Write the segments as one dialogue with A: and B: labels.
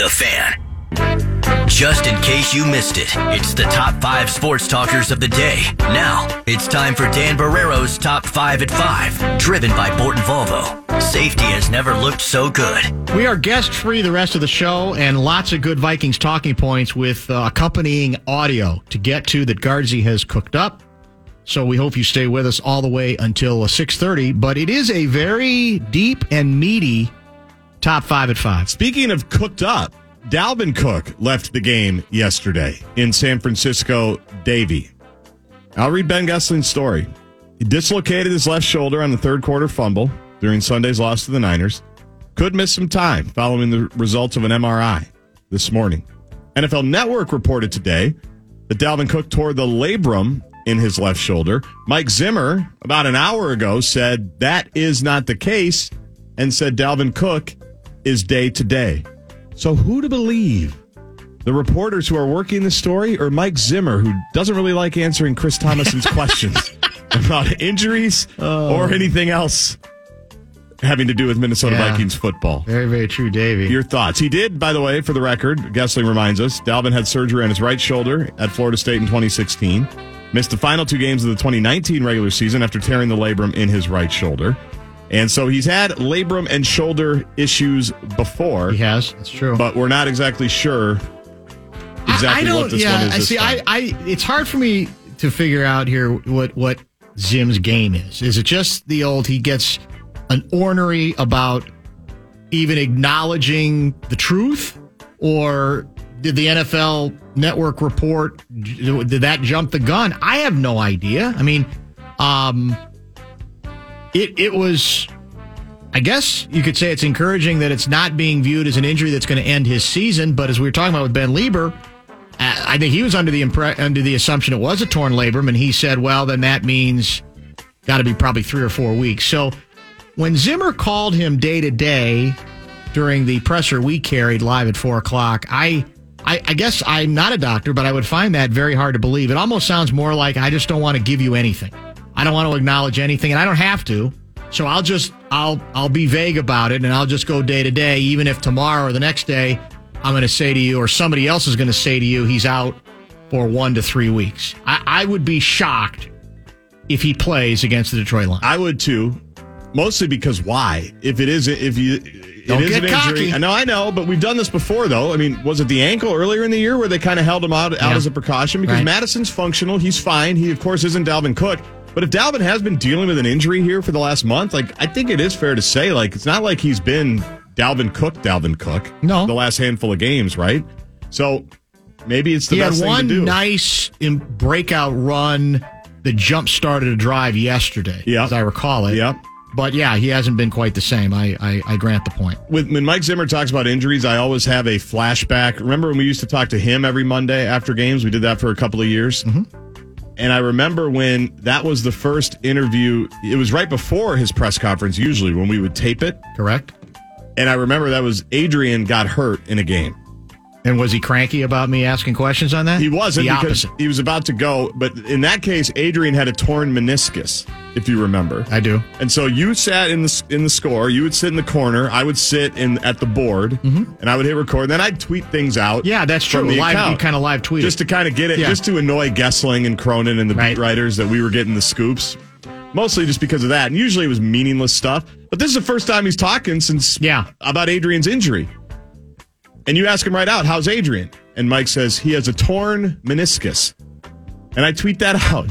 A: The Fan. Just in case you missed it, it's the top 5 sports talkers of the day. Now, it's time for Dan Barrero's Top 5 at 5, driven by Borton Volvo. Safety has never looked so good.
B: We are guest-free the rest of the show, and lots of good Vikings talking points with accompanying audio to get to that Guardsy has cooked up. So we hope you stay with us all the way until 6:30. But it is a very deep and meaty Top 5 at 5.
C: Speaking of cooked up, Dalvin Cook left the game yesterday in San Francisco Davie. I'll read Ben Gessling's story. He dislocated his left shoulder on the third quarter fumble during Sunday's loss to the Niners. Could miss some time following the results of an MRI this morning. NFL Network reported today that Dalvin Cook tore the labrum in his left shoulder. Mike Zimmer, about an hour ago, said that is not the case and said Dalvin Cook is day-to-day. So who to believe? The reporters who are working the story or Mike Zimmer, who doesn't really like answering Chris Thomason's questions about injuries or anything else having to do with Minnesota Vikings football?
B: Very, very true, Davey.
C: Your thoughts. He did, by the way, for the record, Gessling reminds us, Dalvin had surgery on his right shoulder at Florida State in 2016. Missed the final 2 games of the 2019 regular season after tearing the labrum in his right shoulder. And so he's had labrum and shoulder issues before.
B: He has. That's true.
C: But we're not exactly sure exactly what this one is.
B: It's hard for me to figure out here what Zim's game is. Is it just the old he gets an ornery about even acknowledging the truth? Or did the NFL Network report, did that jump the gun? I have no idea. I mean, It was, I guess you could say it's encouraging that it's not being viewed as an injury that's going to end his season. But as we were talking about with Ben Lieber, I think he was under the assumption it was a torn labrum, and he said, well, then that means got to be probably 3 or 4 weeks. So when Zimmer called him day to day during the presser we carried live at 4 o'clock, I guess I'm not a doctor, but I would find that very hard to believe. It almost sounds more like I just don't want to give you anything. I don't want to acknowledge anything, and I don't have to. So I'll be vague about it, and I'll just go day to day, even if tomorrow or the next day I'm going to say to you, or somebody else is going to say to you, he's out for 1 to 3 weeks. I would be shocked if he plays against the Detroit Lions.
C: I would too, mostly because why? It is an injury. I know, but we've done this before, though. I mean, was it the ankle earlier in the year where they kind of held him out as a precaution? Because Madison's functional. He's fine. He, of course, isn't Dalvin Cook. But if Dalvin has been dealing with an injury here for the last month, I think it is fair to say, it's not like he's been Dalvin Cook.
B: No.
C: The last handful of games, right? So maybe it's the best thing to do.
B: He had one nice breakout run that jump-started a drive yesterday, as I recall it.
C: Yep.
B: But, he hasn't been quite the same. I grant the point.
C: When Mike Zimmer talks about injuries, I always have a flashback. Remember when we used to talk to him every Monday after games? We did that for a couple of years.
B: Mm-hmm.
C: And I remember when that was the first interview, it was right before his press conference, usually, when we would tape it.
B: Correct.
C: And I remember that was Adrian got hurt in a game.
B: And was he cranky about me asking questions on that?
C: He wasn't,
B: the
C: because
B: opposite.
C: He was about to go. But in that case, Adrian had a torn meniscus, if you remember.
B: I do.
C: And so you sat in the score. You would sit in the corner. I would sit at the board, and I would hit record. Then I'd tweet things out.
B: Yeah, that's true. You kind of live tweet.
C: Just to kind of get it, just to annoy Gessling and Cronin and the beat writers that we were getting the scoops. Mostly just because of that. And usually it was meaningless stuff. But this is the first time he's talking since about Adrian's injury. And you ask him right out, how's Adrian? And Mike says, he has a torn meniscus. And I tweet that out.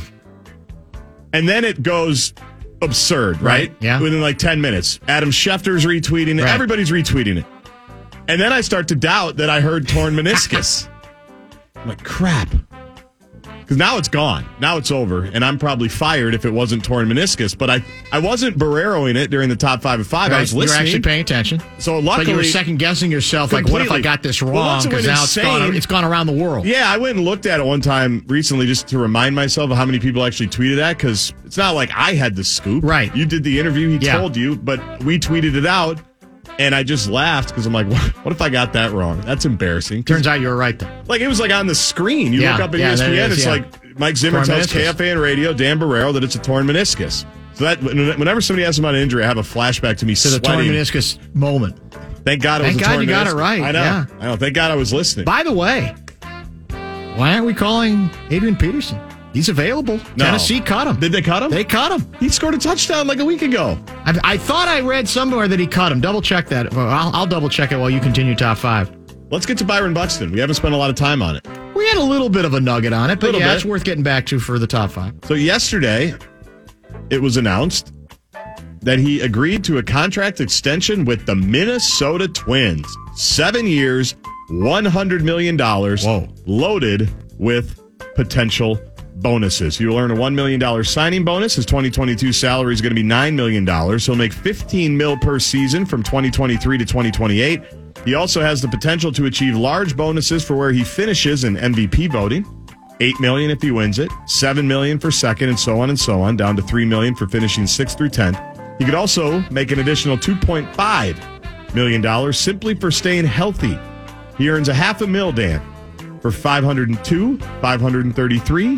C: And then it goes absurd, right?
B: Yeah.
C: Within 10 minutes. Adam Schefter's retweeting it.
B: Right.
C: Everybody's retweeting it. And then I start to doubt that I heard torn meniscus. I'm like, crap. Because now it's gone. Now it's over. And I'm probably fired if it wasn't torn meniscus. But I wasn't Barreroing it during the top 5 at 5.
B: Right.
C: I was listening.
B: You were actually paying attention.
C: So luckily,
B: but you were second-guessing yourself, what if I got this wrong? Because now it's gone around the world.
C: Yeah, I went and looked at it one time recently just to remind myself of how many people actually tweeted that, because it's not like I had the scoop.
B: Right.
C: You did the interview, he told you, but we tweeted it out, and I just laughed because I'm like, what if I got that wrong? That's embarrassing.
B: Turns out you were right, though.
C: It was on the screen. You look up at ESPN, it's like Mike Zimmer tells KFAN Radio, Dan Barrero, that it's a torn meniscus. So that whenever somebody asks about an injury, I have a flashback to me
B: to the torn meniscus moment.
C: Thank God it was
B: Thank
C: a
B: God
C: torn
B: you got it
C: meniscus.
B: right.
C: I know.
B: Yeah.
C: I know. Thank God I was listening.
B: By the way, why aren't we calling Adrian Peterson? He's available.
C: No.
B: Tennessee cut him.
C: Did they cut him?
B: They cut him.
C: He scored a touchdown like a week ago.
B: I thought I read somewhere that he cut him. Double check that. Well, I'll double check it while you continue top 5.
C: Let's get to Byron Buxton. We haven't spent a lot of time on it.
B: We had a little bit of a nugget on it, but
C: Little
B: yeah,
C: bit.
B: it's worth getting back to for the top 5.
C: So yesterday, it was announced that he agreed to a contract extension with the Minnesota Twins. 7 years, $100 million,
B: Whoa.
C: loaded with potential bonuses. He will earn a $1 million signing bonus. His 2022 salary is going to be $9 million. He'll make $15 million per season from 2023 to 2028. He also has the potential to achieve large bonuses for where he finishes in MVP voting. $8 million if he wins it, $7 million for second, and so on, down to $3 million for finishing 6th through 10th. He could also make an additional $2.5 million simply for staying healthy. He earns a $500,000, Dan, for 502, 533,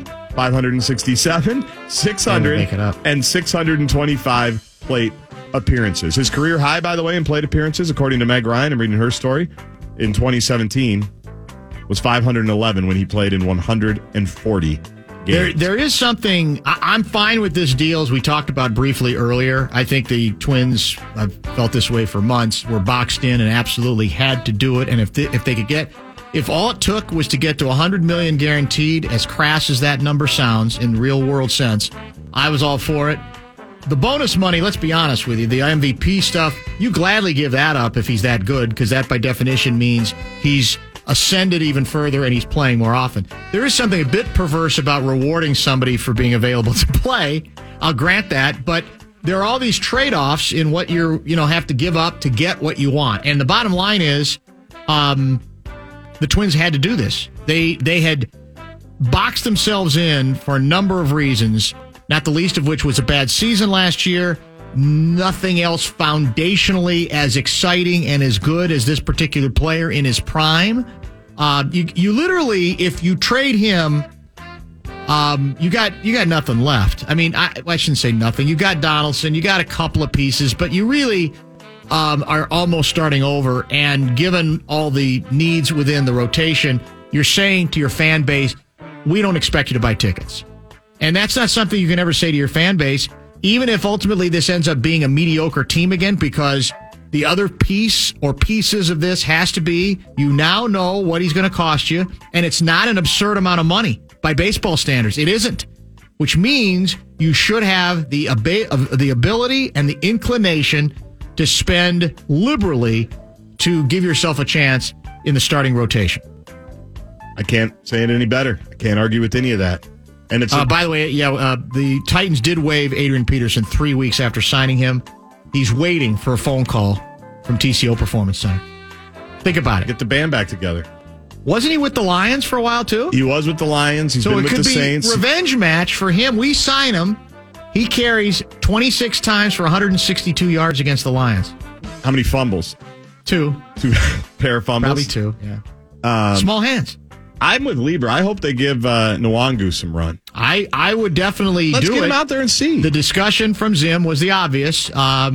C: 567, 600,
B: Make it up.
C: and 625 plate appearances. His career high, by the way, in plate appearances, according to Meg Ryan, I'm reading her story, in 2017 was 511 when he played in 140 games.
B: There is something. I'm fine with this deal, as we talked about briefly earlier. I think the Twins, I've felt this way for months, were boxed in and absolutely had to do it. And if they could get, if all it took was to get to $100 million guaranteed, as crass as that number sounds in real world sense, I was all for it. The bonus money, let's be honest with you, the MVP stuff, you gladly give that up if he's that good, because that by definition means he's ascended even further and he's playing more often. There is something a bit perverse about rewarding somebody for being available to play. I'll grant that, but there are all these trade-offs in what you have to give up to get what you want. And the bottom line is, the Twins had to do this. They had boxed themselves in for a number of reasons, not the least of which was a bad season last year. Nothing else foundationally as exciting and as good as this particular player in his prime. You literally, if you trade him, you got nothing left. I mean, I shouldn't say nothing. You got Donaldson, you got a couple of pieces, but you really are almost starting over. And given all the needs within the rotation, you're saying to your fan base, we don't expect you to buy tickets. And that's not something you can ever say to your fan base, even if ultimately this ends up being a mediocre team again, because the other piece or pieces of this has to be, you now know what he's going to cost you, and it's not an absurd amount of money by baseball standards. It isn't, which means you should have the ability and the inclination to spend liberally to give yourself a chance in the starting rotation.
C: I can't say it any better. I can't argue with any of that. And it's
B: by the way, the Titans did waive Adrian Peterson 3 weeks after signing him. He's waiting for a phone call from TCO Performance Center. Think about it.
C: get the band back together.
B: Wasn't he with the Lions for a while, too?
C: He was with the Lions. He's
B: So
C: been
B: it
C: with
B: could
C: the
B: be
C: Saints.
B: revenge match for him. We sign him. He carries 26 times for 162 yards against the Lions.
C: How many fumbles?
B: 2.
C: 2 pair of fumbles?
B: Probably 2, yeah. Small hands.
C: I'm with Lieber. I hope they give Nwangu some run.
B: I would definitely
C: Let's
B: do
C: get
B: it.
C: him out there and see.
B: The discussion from Zim was the obvious.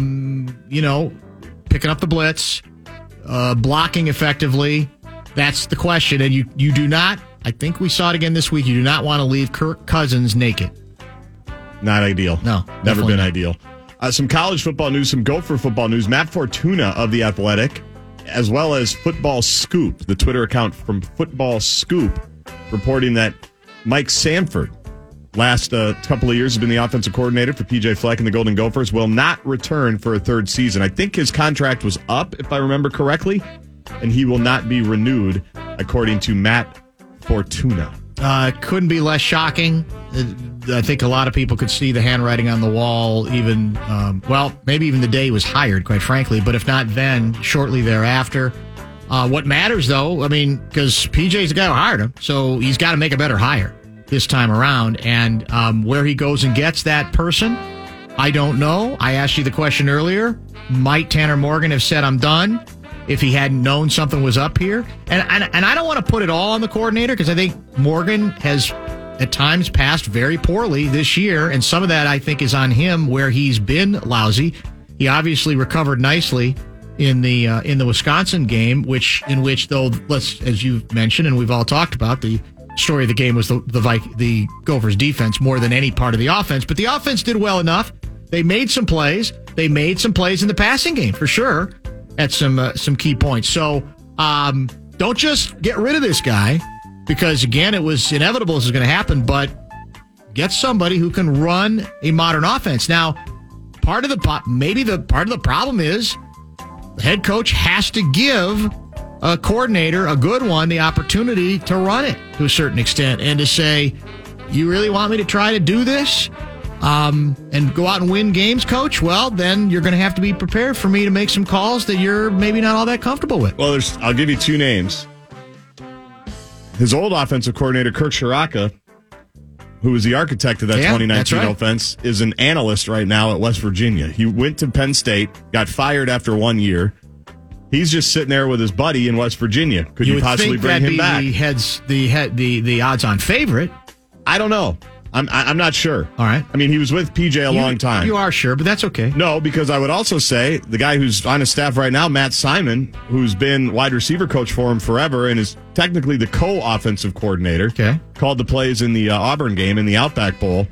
B: Picking up the blitz, blocking effectively. That's the question. And you do not, I think we saw it again this week, you do not want to leave Kirk Cousins naked.
C: Not ideal.
B: No,
C: Never
B: definitely
C: been
B: not.
C: ideal. Some college football news, some Gopher football news. Matt Fortuna of The Athletic, as well as Football Scoop, the Twitter account from Football Scoop, reporting that Mike Sanford, last couple of years, has been the offensive coordinator for PJ Fleck and the Golden Gophers, will not return for a third season. I think his contract was up, if I remember correctly, and he will not be renewed, according to Matt Fortuna.
B: Couldn't be less shocking. I think a lot of people could see the handwriting on the wall, even, maybe even the day he was hired, quite frankly. But if not then, shortly thereafter. What matters, though, I mean, because PJ's the guy who hired him, so he's got to make a better hire this time around. And where he goes and gets that person, I don't know. I asked you the question earlier. Might Tanner Morgan have said, I'm done, if he hadn't known something was up here? And I don't want to put it all on the coordinator, because I think Morgan has at times passed very poorly this year, and some of that I think is on him, where he's been lousy. He obviously recovered nicely in the Wisconsin game, in which though, as you've mentioned and we've all talked about, the story of the game was the Gophers defense more than any part of the offense. But the offense did well enough. They made some plays. They made some plays in the passing game for sure at some key points. So don't just get rid of this guy because again it was inevitable this is going to happen. But get somebody who can run a modern offense. Now, part of the problem is the head coach has to give a coordinator, a good one, the opportunity to run it to a certain extent and to say, you really want me to try to do this and go out and win games, coach? Well, then you're going to have to be prepared for me to make some calls that you're maybe not all that comfortable with.
C: Well, I'll give you two names. His old offensive coordinator, Kirk Shiraka, who was the architect of that 2019 offense, is an analyst right now at West Virginia. He went to Penn State, got fired after 1 year. He's just sitting there with his buddy in West Virginia. Could you possibly bring him back?
B: The odds-on favorite.
C: I don't know. I'm not sure.
B: All right.
C: I mean, he was with PJ a long time.
B: You are sure, but that's okay.
C: No, because I would also say the guy who's on his staff right now, Matt Simon, who's been wide receiver coach for him forever and is technically the co-offensive coordinator, called the plays in the Auburn game in the Outback Bowl.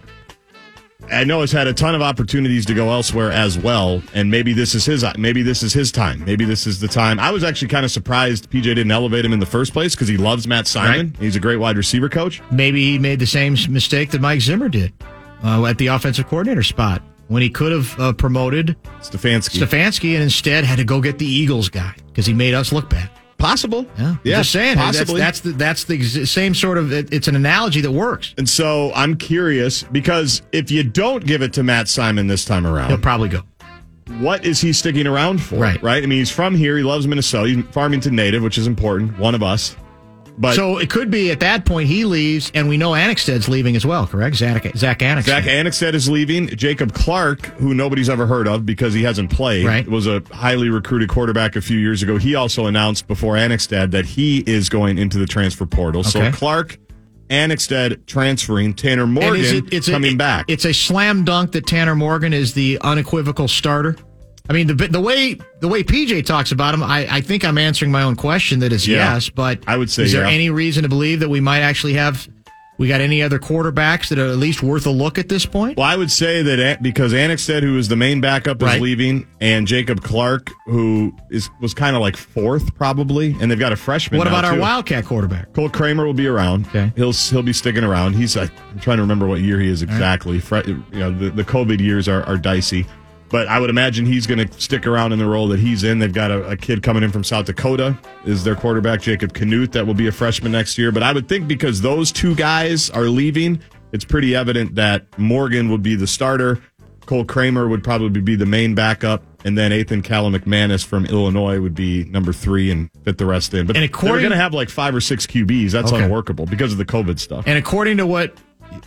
C: I know has had a ton of opportunities to go elsewhere as well, and maybe this is his time. Maybe this is the time. I was actually kind of surprised PJ didn't elevate him in the first place because he loves Matt Simon. Right. He's a great wide receiver coach.
B: Maybe he made the same mistake that Mike Zimmer did at the offensive coordinator spot when he could have promoted Stefanski and instead had to go get the Eagles guy because he made us look bad.
C: Possible.
B: Yeah. Just saying. Possibly. That's the same sort of, it's an analogy that works.
C: And so I'm curious because if you don't give it to Matt Simon this time around,
B: he'll probably go.
C: What is he sticking around for?
B: Right.
C: I mean, he's from here. He loves Minnesota. He's Farmington native, which is important. One of us. But
B: so it could be at that point he leaves, and we know Annexstad's leaving as well, correct? Zach Annexstad.
C: Zach Annexstad is leaving. Jacob Clark, who nobody's ever heard of because he hasn't played, was a highly recruited quarterback a few years ago. He also announced before Annexstad that he is going into the transfer portal. Okay. So Clark, Annexstad transferring, Tanner Morgan coming back.
B: It's a slam dunk that Tanner Morgan is the unequivocal starter. I mean, the way PJ talks about him, I think I'm answering my own question that is yes, but
C: I would say
B: is there any reason to believe that we might actually we got any other quarterbacks that are at least worth a look at this point?
C: Well, I would say that because Annexstad, who is the main backup, is leaving, and Jacob Clark, who was kind of like fourth probably, and they've got a freshman.
B: What about our Wildcat quarterback?
C: Cole Kramer will be around. Okay, he'll be sticking around. I'm trying to remember what year he is exactly. Right. The COVID years are dicey. But I would imagine he's going to stick around in the role that he's in. They've got a kid coming in from South Dakota, is their quarterback, Jacob Knut, that will be a freshman next year. But I would think because those two guys are leaving, it's pretty evident that Morgan would be the starter. Cole Kramer would probably be the main backup. And then Ethan Callum McManus from Illinois would be number 3 and fit the rest in. But they're going to have like 5 or 6 QBs. That's unworkable because of the COVID stuff.
B: And according to what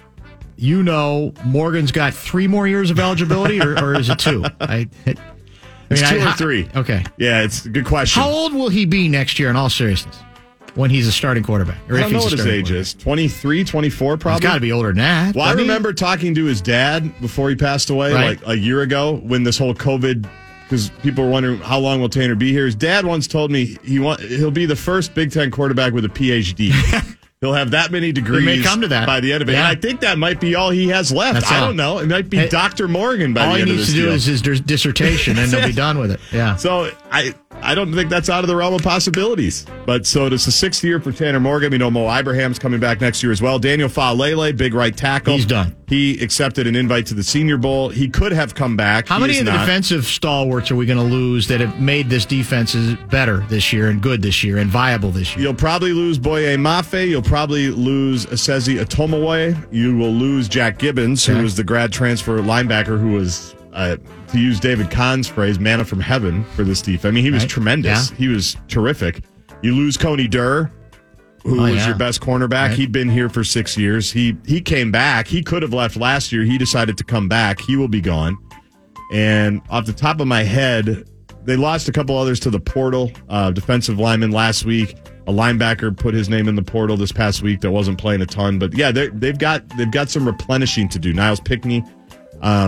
B: Morgan's got 3 more years of eligibility, or is it 2?
C: It's 2 or 3.
B: Okay.
C: Yeah, it's a good question.
B: How old will he be next year in all seriousness when he's a starting quarterback?
C: Or I don't know what his age is. 23, 24 probably?
B: He's got to be older than that.
C: Well, I remember talking to his dad before he passed away like a year ago when this whole COVID, because people were wondering how long will Tanner be here. His dad once told me he'll be the first Big Ten quarterback with a PhD. He'll have that many degrees
B: may come to that
C: by the end of it. Yeah. And I think that might be all he has left. I don't know. It might be Dr. Morgan by the end of this deal.
B: All he needs to do is his dissertation, and he'll be done with it. Yeah.
C: So I don't think that's out of the realm of possibilities. But so it's the 6th year for Tanner Morgan. We know Mo Ibrahim's coming back next year as well. Daniel Faalele, big right tackle.
B: He's done.
C: He accepted an invite to the Senior Bowl. He could have come back.
B: How many of the defensive stalwarts are we going to lose that have made this defense better this year and good this year and viable this year?
C: You'll probably lose Boye Mafe. You'll probably lose Asezi Atomowe. You will lose Jack Gibbons, who was the grad transfer linebacker who was, to use David Kahn's phrase, manna from heaven for this defense. I mean, he was tremendous. Yeah. He was terrific. You lose Coney Durr, who was your best cornerback. Right. He'd been here for 6 years. He came back. He could have left last year. He decided to come back. He will be gone. And off the top of my head, they lost a couple others to the portal. Defensive lineman last week. A linebacker put his name in the portal this past week that wasn't playing a ton. But yeah, they've got some replenishing to do. Niles Pickney from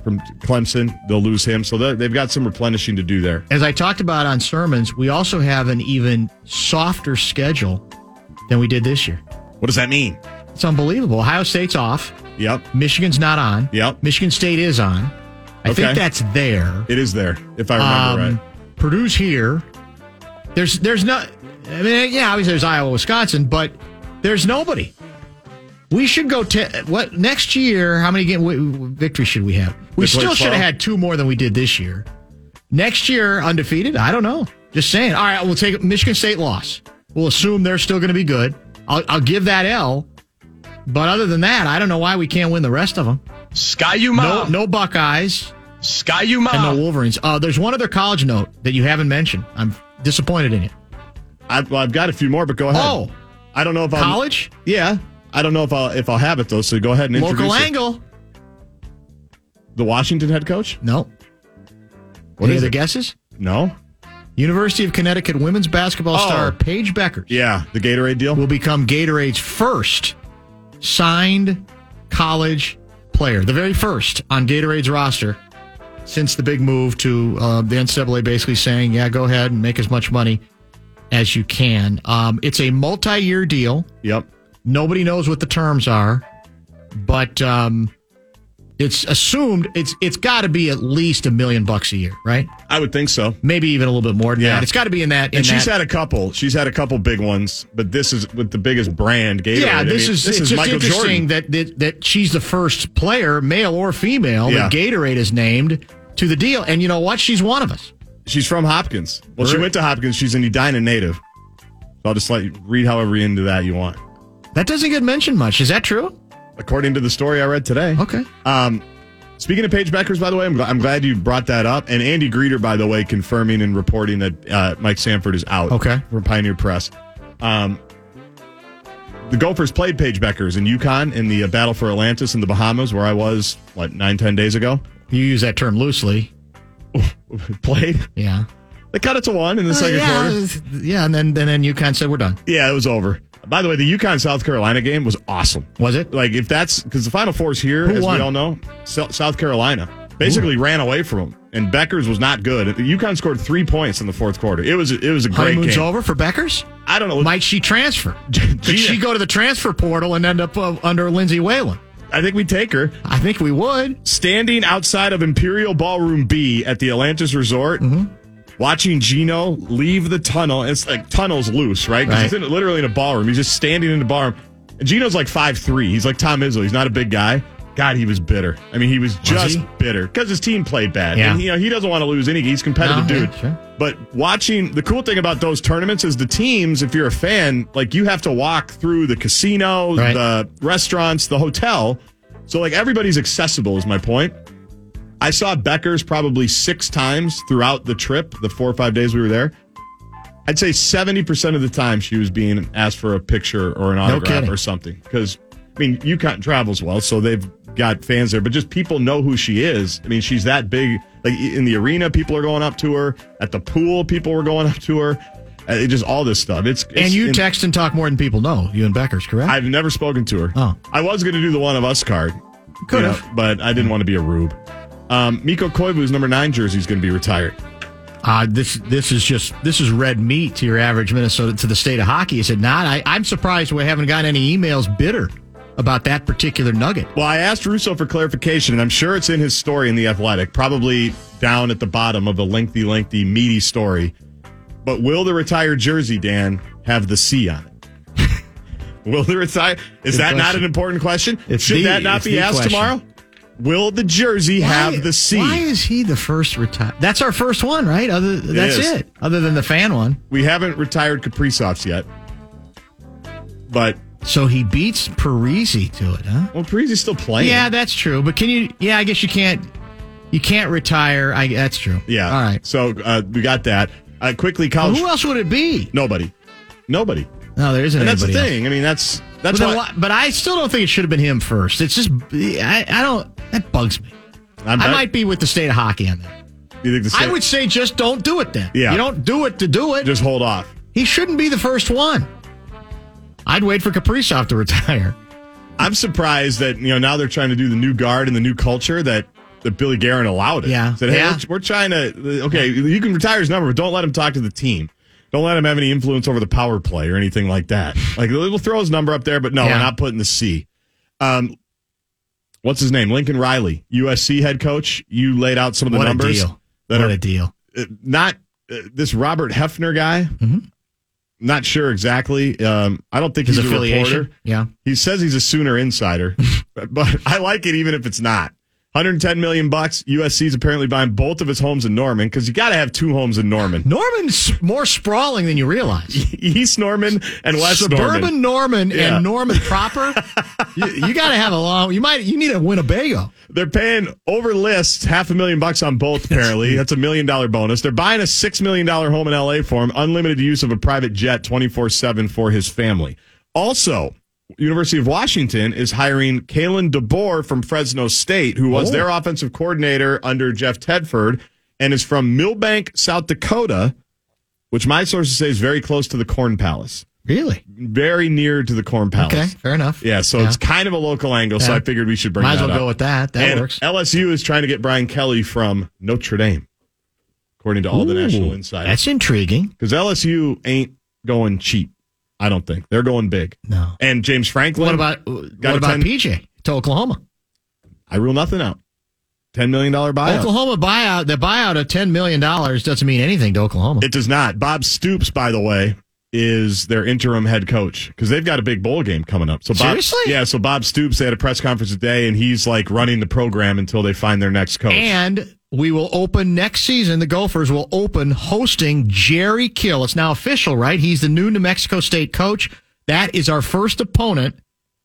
C: from Clemson. They'll lose him. So they've got some replenishing to do there.
B: As I talked about on sermons, we also have an even softer schedule than we did this year.
C: What does that mean?
B: It's unbelievable. Ohio State's off.
C: Yep.
B: Michigan's not on.
C: Yep.
B: Michigan State is on. I think that's there.
C: It is there, if I remember right.
B: Purdue's here. There's not. I mean, yeah, obviously there's Iowa, Wisconsin, but there's nobody. We should go next year? How many victories should we have? We still should have had 2 more than we did this year. Next year, undefeated? I don't know. Just saying. All right, we'll take Michigan State loss. We'll assume they're still going to be good. I'll give that L. But other than that, I don't know why we can't win the rest of them.
D: Ski-U-Ma.
B: No Buckeyes.
D: Ski-U-Ma.
B: And no Wolverines. There's one other college note that you haven't mentioned. I'm disappointed in you.
C: I've got a few more, but go ahead.
B: Oh.
C: I don't know if I'll...
B: College?
C: Yeah. I don't know if I'll have it, though, so go ahead and introduce
B: Local
C: it.
B: angle.
C: The Washington head coach?
B: No.
C: What
B: Any
C: is
B: other
C: it?
B: guesses?
C: No.
B: University of Connecticut women's basketball star Paige Beckers.
C: Yeah, the Gatorade deal?
B: Will become Gatorade's first signed college player. The very first on Gatorade's roster since the big move to the NCAA basically saying, yeah, go ahead and make as much money as you can. It's a multi-year deal.
C: Yep.
B: Nobody knows what the terms are, but it's assumed it's got to be at least $1 million a year, right?
C: I would think so.
B: Maybe even a little bit more than that. It's got to be in that.
C: And she's had a couple. She's had a couple big ones, but this is with the biggest brand, Gatorade.
B: Yeah, this is just
C: Michael
B: interesting
C: Jordan.
B: that she's the first player, male or female, that Gatorade is named to the deal. And you know what? She's one of us.
C: She's from Hopkins. Well, she went to Hopkins. She's an Edina native. So I'll just let you read however into that you want.
B: That doesn't get mentioned much. Is that true?
C: According to the story I read today.
B: Okay.
C: Speaking of Paige Beckers, by the way, I'm glad you brought that up. And Andy Greeter, by the way, confirming and reporting that Mike Sanford is out from Pioneer Press. The Gophers played Paige Beckers in UConn in the Battle for Atlantis in the Bahamas, where I was, 9-10 days ago.
B: You use that term loosely.
C: Played?
B: Yeah.
C: They cut it to 1 in the second quarter.
B: Yeah, and then UConn said, we're done.
C: Yeah, it was over. By the way, the UConn-South Carolina game was awesome.
B: Was it?
C: If that's... Because the Final Four's here,
B: Who won?
C: we all know. South Carolina. Basically ran away from them. And Beckers was not good. UConn scored 3 points in the fourth quarter. It was a great
B: Honeymoon's
C: game.
B: over for Beckers?
C: I don't know.
B: Might she transfer? Could she go to the transfer portal and end up under Lindsay Whalen?
C: I think we'd take her.
B: I think we would.
C: Standing outside of Imperial Ballroom B at the Atlantis Resort, watching Gino leave the tunnel. It's like tunnel's loose, right? Because he's literally in a ballroom. He's just standing in the ballroom. And Gino's 5'3". He's like Tom Izzo. He's not a big guy. God, he was bitter. I mean, he was just bitter because his team played bad.
B: Yeah.
C: And, he doesn't want to lose any. He's a competitive dude.
B: Yeah, sure.
C: But watching, the cool thing about those tournaments is the teams, if you're a fan, you have to walk through the casino, the restaurants, the hotel. So, everybody's accessible is my point. I saw Beckers probably 6 times throughout the trip, the 4 or 5 days we were there. I'd say 70% of the time she was being asked for a picture or an autograph or something. Because, UConn travels well, so they've got fans there. But just people know who she is. She's that big. In the arena, people are going up to her. At the pool, people were going up to her. Just all this stuff.
B: And you text and talk more than people know, you and Beckers, correct?
C: I've never spoken to her.
B: Oh.
C: I was going to do the One of Us card.
B: Could have.
C: But I didn't want to be a rube. Miko Koivu's number 9 jersey is going to be retired.
B: This is red meat to your average Minnesota, to the state of hockey. Is it not? I'm surprised we haven't gotten any emails bitter about that particular nugget.
C: Well, I asked Russo for clarification, and I'm sure it's in his story in The Athletic, probably down at the bottom of the lengthy, meaty story. But will the retired jersey, Dan, have the C on it? Will the retire? Is that not an important question? Should that not be asked tomorrow? Will the jersey have the C?
B: Why is he the first retired? That's our first one, right? That's it. Other than the fan one.
C: We haven't retired Kaprizov's yet. But
B: so he beats Parise to it, huh?
C: Well, Parise's still playing.
B: Yeah, that's true. But can you? Yeah, I guess you can't. You can't retire. That's true.
C: Yeah.
B: All right.
C: So we got that. Quickly, college.
B: Well, who else would it be?
C: Nobody. No, there
B: isn't.
C: And that's the
B: else.
C: thing. That's
B: but I still don't think it should have been him first. It's just I don't. That bugs me. I might be with the state of hockey on that.
C: You think
B: I would say just don't do it then.
C: Yeah.
B: You don't do it to do it.
C: Just hold off.
B: He shouldn't be the first one. I'd wait for Kaprizov to retire.
C: I'm surprised that now they're trying to do the new guard and the new culture that that Billy Guerin allowed it.
B: Yeah.
C: Said, hey, we're trying to, okay, you can retire his number, but don't let him talk to the team. Don't let him have any influence over the power play or anything like that. Like, we'll throw his number up there, but no, we're not putting the C. What's his name? Lincoln Riley, USC head coach. You laid out some of the numbers.
B: What a deal.
C: Not this Robert Hefner guy. Mm-hmm. Not sure exactly. I don't think he's a reporter.
B: Yeah.
C: He says he's a Sooner insider, but I like it even if it's not. $110 million. USC's apparently buying both of his homes in Norman because you got to have two homes in Norman.
B: Norman's more sprawling than you realize.
C: East Norman and West
B: Suburban Norman and Norman proper. you got to have a long. You need a Winnebago.
C: They're paying over list $500,000 on both. Apparently, that's $1 million bonus. They're buying a $6 million home in LA for him. Unlimited use of a private jet 24/7 for his family. Also, University of Washington is hiring Kalen DeBoer from Fresno State, who was their offensive coordinator under Jeff Tedford, and is from Millbank, South Dakota, which my sources say is very close to the Corn Palace.
B: Really?
C: Very near to the Corn Palace.
B: Okay, fair enough.
C: Yeah, so it's kind of a local angle, so I figured we should bring that up.
B: Might as well go with that. That works.
C: LSU is trying to get Brian Kelly from Notre Dame, according to all the national insiders.
B: That's intriguing.
C: Because LSU ain't going cheap. I don't think. They're going big.
B: No.
C: And James Franklin.
B: What about PJ to Oklahoma?
C: I rule nothing out. $10 million buyout.
B: Oklahoma buyout. The buyout of $10 million doesn't mean anything to Oklahoma.
C: It does not. Bob Stoops, by the way, is their interim head coach because they've got a big bowl game coming up. So
B: Seriously?
C: Yeah, so Bob Stoops, they had a press conference today, and he's like running the program until they find their next coach.
B: And we will open next season. The Gophers will open hosting Jerry Kill. It's now official, right? He's the new New Mexico State coach. That is our first opponent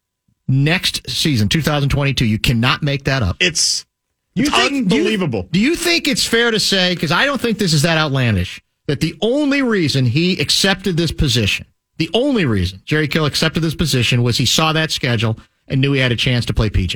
B: next season, 2022. You cannot make that up.
C: It's unbelievable.
B: Do you think it's fair to say, because I don't think this is that outlandish, that the only reason he accepted this position, the only reason Jerry Kill accepted this position was he saw that schedule and knew he had a chance to play PJ?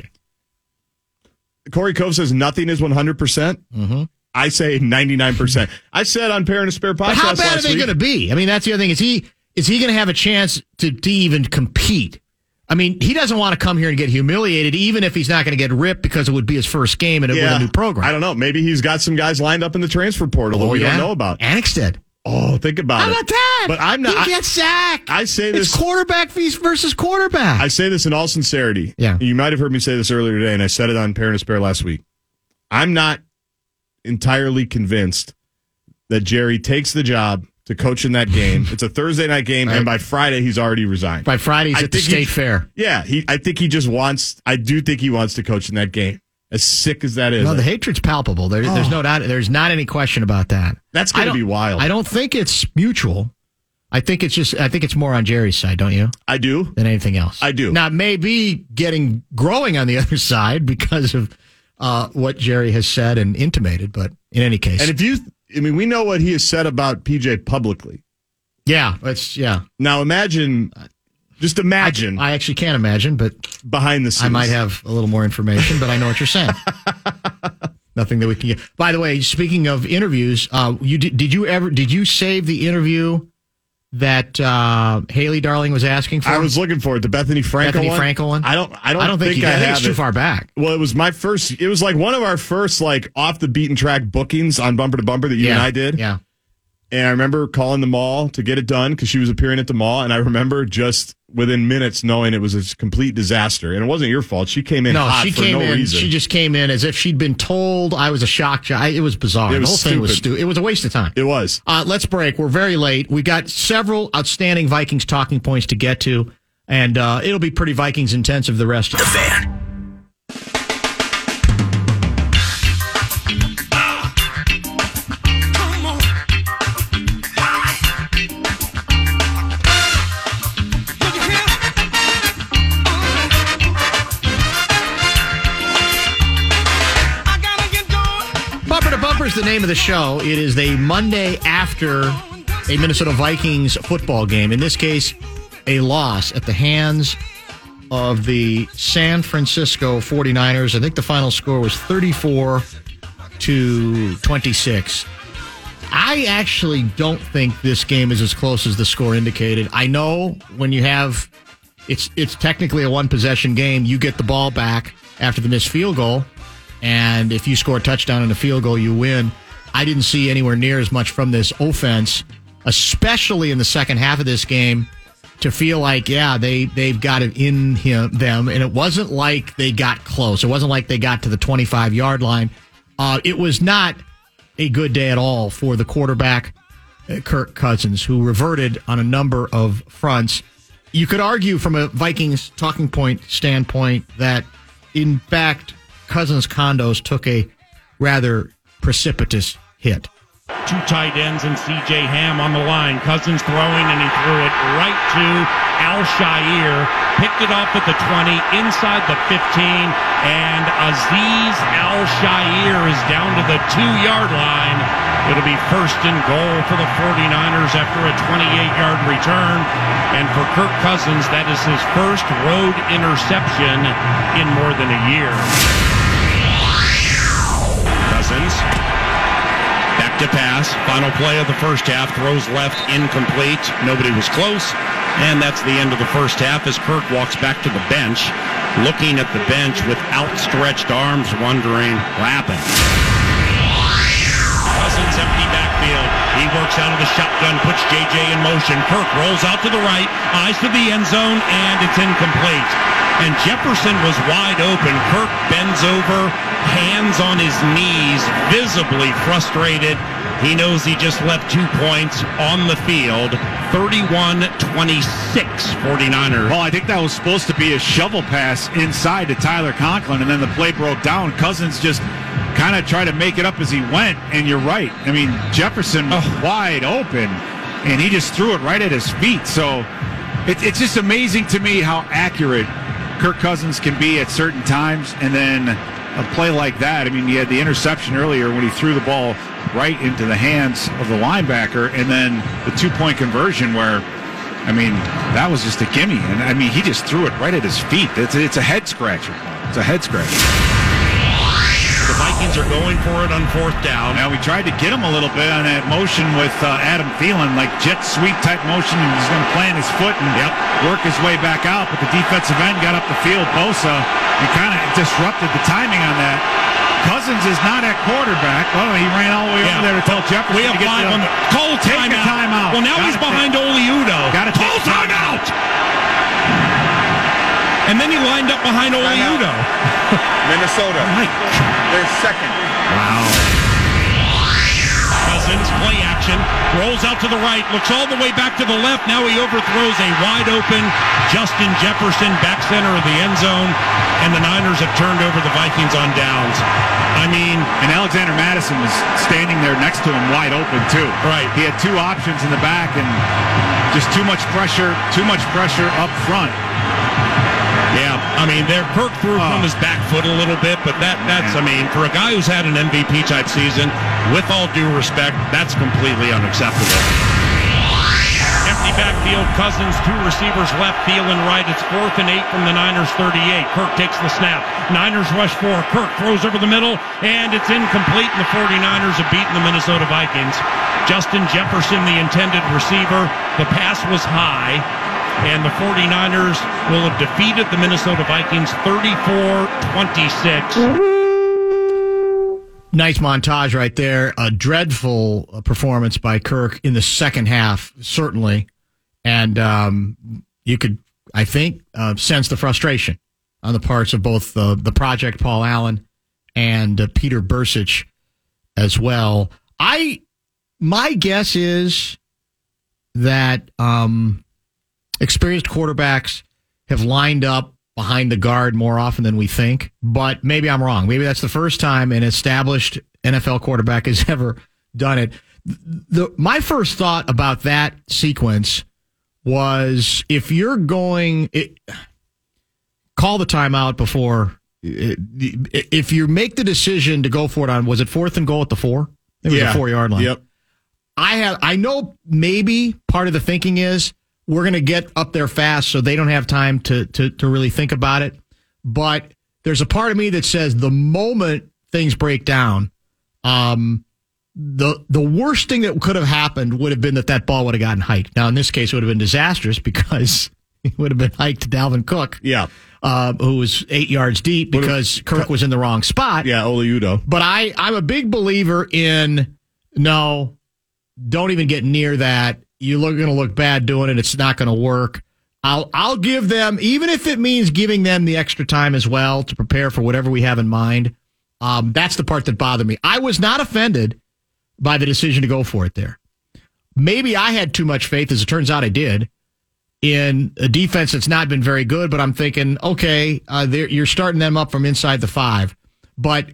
C: Corey Cove says nothing is 100%. Mm-hmm. I say 99%. I said on Pair and Spare podcast last week.
B: But how bad are they going to be? I mean, that's the other thing. Is he going to have a chance to even compete? I mean, he doesn't want to come here and get humiliated, even if he's not going to get ripped because it would be his first game and it with a new program.
C: I don't know. Maybe he's got some guys lined up in the transfer portal that we don't know about.
B: Annexstead.
C: Oh, think about it.
B: How about that?
C: But I'm not.
B: He gets sacked.
C: I say this.
B: It's quarterback versus quarterback.
C: I say this in all sincerity.
B: Yeah.
C: You might have heard me say this earlier today, and I said it on Pair and Spare last week. I'm not entirely convinced that Jerry takes the job to coach in that game. It's a Thursday night game, and by Friday, he's already resigned.
B: By Friday, he's at the state fair.
C: Yeah. I think he just wants, I do think he wants to coach in that game. As sick as that is.
B: No, the hatred's palpable. There's no doubt. There's not any question about that.
C: That's going to be wild.
B: I don't think it's mutual. I think it's more on Jerry's side, don't you?
C: I do.
B: Than anything else.
C: I do.
B: Now, it may be growing on the other side because of what Jerry has said and intimated, but in any case.
C: And we know what he has said about PJ publicly.
B: Yeah.
C: Now imagine. Just imagine.
B: I actually can't imagine, but
C: behind the scenes,
B: I might have a little more information, but I know what you're saying. Nothing that we can get. By the way, speaking of interviews, did you save the interview that Haley Darling was asking for?
C: I was looking for it, the Bethany Frankel one. I don't think I think
B: it's too far back.
C: Well, it was my first. It was like one of our first like off the beaten track bookings on Bumper to Bumper that you and I did.
B: Yeah.
C: And I remember calling the mall to get it done because she was appearing at the mall. And I remember just within minutes knowing it was a complete disaster. And it wasn't your fault. She came in hot for no reason.
B: She just came in as if she'd been told. I was a shock. It was bizarre. The whole thing was stupid. It was a waste of time.
C: It was.
B: Let's break. We're very late. We've got several outstanding Vikings talking points to get to. And it'll be pretty Vikings intensive the rest of
A: the Fan.
B: Is the name of the show. It is the Monday after a Minnesota Vikings football game. In this case, a loss at the hands of the San Francisco 49ers. I think the final score was 34-26. I actually don't think this game is as close as the score indicated. I know when you have it's technically a one possession game, you get the ball back after the missed field goal. and if you score a touchdown and a field goal, you win. I didn't see anywhere near as much from this offense, especially in the second half of this game, to feel like, they've got it in them. And it wasn't like they got close. It wasn't like they got to the 25-yard line. It was not a good day at all for the quarterback, Kirk Cousins, who reverted on a number of fronts. You could argue from a Vikings talking point standpoint that, in fact, Cousins' condos took a rather precipitous hit.
E: Two tight ends and C.J. Ham on the line. Cousins throwing, and he threw it right to Al-Shaair. Picked it off at the 20, inside the 15, and Azeez Al-Shaair is down to the 2-yard line. It'll be first and goal for the 49ers after a 28-yard return. And for Kirk Cousins, that is his first road interception in more than a year. Cousins. Back to pass. Final play of the first half. Throws left, incomplete. Nobody was close. And that's the end of the first half as Kirk walks back to the bench, looking at the bench with outstretched arms, wondering what happened. Cousins empty backfield. He works out of the shotgun, puts JJ in motion. Kirk rolls out to the right, eyes to the end zone, and it's incomplete. And Jefferson was wide open. Kirk bends over, hands on his knees, visibly frustrated. He knows he just left 2 points on the field. 31-26, 49ers.
F: Well, I think that was supposed to be a shovel pass inside to Tyler Conklin, and then the play broke down. Cousins just kind of tried to make it up as he went, and you're right. I mean, Jefferson wide open, and he just threw it right at his feet. So it's just amazing to me how accurate Kirk Cousins can be at certain times, and then a play like that. I mean, you had the interception earlier when he threw the ball right into the hands of the linebacker, and then the 2-point conversion where, I mean, that was just a gimme. And, I mean, he just threw it right at his feet. It's a head-scratcher. It's a head-scratcher.
E: The Vikings are going for it on fourth down.
F: Now, we tried to get him a little bit on that motion with Adam Thielen, like jet sweep type motion, and he's going to plant his foot and work his way back out. But the defensive end got up the field, Bosa, and kind of disrupted the timing on that. Cousins is not at quarterback. Oh, he ran all the way over there to tell Jefferson
E: we have
F: to get
E: 5 on the call timeout. Well, now he's behind Oli Udoh. Call timeout. And then he lined up behind Oli Udoh.
G: Minnesota. They're second.
E: Wow. Cousins, play action, rolls out to the right, looks all the way back to the left. Now he overthrows a wide open Justin Jefferson, back center of the end zone, and the Niners have turned over the Vikings on downs. I mean,
F: and Alexander Madison was standing there next to him wide open too.
E: Right.
F: He had 2 options in the back and just too much pressure up front.
E: Yeah, I mean, Kirk threw from his back foot a little bit, but that's, I mean, for a guy who's had an MVP-type season, with all due respect, that's completely unacceptable. Empty backfield, Cousins, 2 receivers left, Thielen right. It's 4th and 8 from the Niners' 38. Kirk takes the snap. Niners rush 4. Kirk throws over the middle, and it's incomplete, and the 49ers have beaten the Minnesota Vikings. Justin Jefferson, the intended receiver. The pass was high. And the 49ers will have defeated the Minnesota Vikings 34-26.
B: Nice montage right there. A dreadful performance by Kirk in the second half, certainly. And you could, I think, sense the frustration on the parts of both the Project Paul Allen and Peter Bursich as well. My guess is that experienced quarterbacks have lined up behind the guard more often than we think, but maybe I'm wrong. Maybe that's the first time an established NFL quarterback has ever done it. My first thought about that sequence was, if you're going, call the timeout before, if you make the decision to go for it on, was it 4th and goal at the 4? It was the 4-yard line.
C: Yep.
B: I know maybe part of the thinking is, we're going to get up there fast so they don't have time to really think about it. But there's a part of me that says the moment things break down, the worst thing that could have happened would have been that ball would have gotten hiked. Now, in this case, it would have been disastrous because He would have been hiked to Dalvin Cook.
C: Yeah.
B: Who was 8 yards deep because Kirk was in the wrong spot.
C: Yeah, Oli Udoh.
B: But I'm a big believer in, no, don't even get near that. You're going to look bad doing it. It's not going to work. I'll give them, even if it means giving them the extra time as well to prepare for whatever we have in mind. That's the part that bothered me. I was not offended by the decision to go for it there. Maybe I had too much faith, as it turns out I did, in a defense that's not been very good, but I'm thinking, okay, you're starting them up from inside the 5. But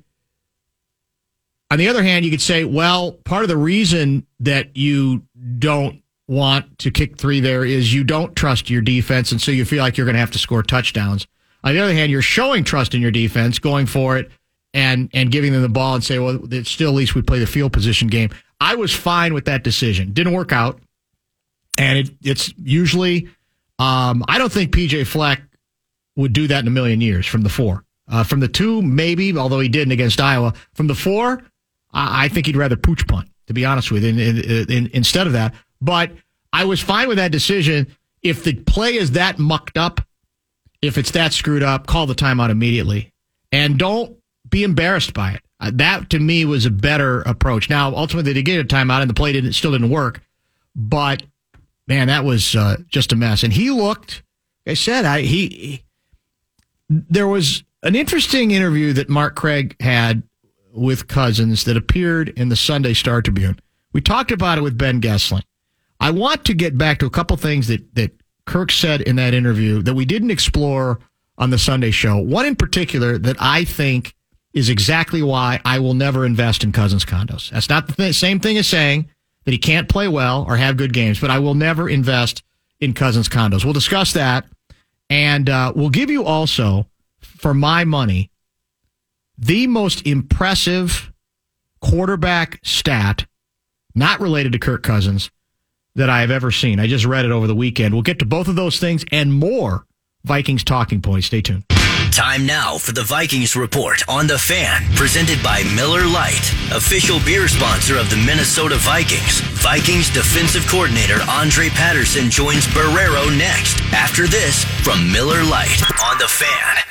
B: on the other hand, you could say, well, part of the reason that you don't want to kick 3 there is you don't trust your defense, and so you feel like you're going to have to score touchdowns. On the other hand, you're showing trust in your defense, going for it, and giving them the ball and say, well, it's still at least we play the field position game. I was fine with that decision. Didn't work out. And it's usually, I don't think P.J. Fleck would do that in a million years from the 4. From the 2, maybe, although he didn't against Iowa. From the 4, I think he'd rather pooch punt, to be honest with you, instead of that. But I was fine with that decision. If the play is that mucked up, if it's that screwed up, call the timeout immediately. And don't be embarrassed by it. That, to me, was a better approach. Now, ultimately, they get a timeout, and the play still didn't work. But, man, that was just a mess. And he looked, like I said, there was an interesting interview that Mark Craig had with Cousins that appeared in the Sunday Star Tribune. We talked about it with Ben Gessling. I want to get back to a couple things that Kirk said in that interview that we didn't explore on the Sunday show. One in particular that I think is exactly why I will never invest in Cousins condos. That's not the same thing as saying that he can't play well or have good games, but I will never invest in Cousins condos. We'll discuss that, and we'll give you also, for my money, the most impressive quarterback stat, not related to Kirk Cousins, that I have ever seen. I just read it over the weekend. We'll get to both of those things and more Vikings talking points. Stay tuned.
A: Time now for the Vikings Report on The Fan, presented by Miller Lite, official beer sponsor of the Minnesota Vikings. Vikings defensive coordinator Andre Patterson joins Barrero next, after this, from Miller Lite on The Fan.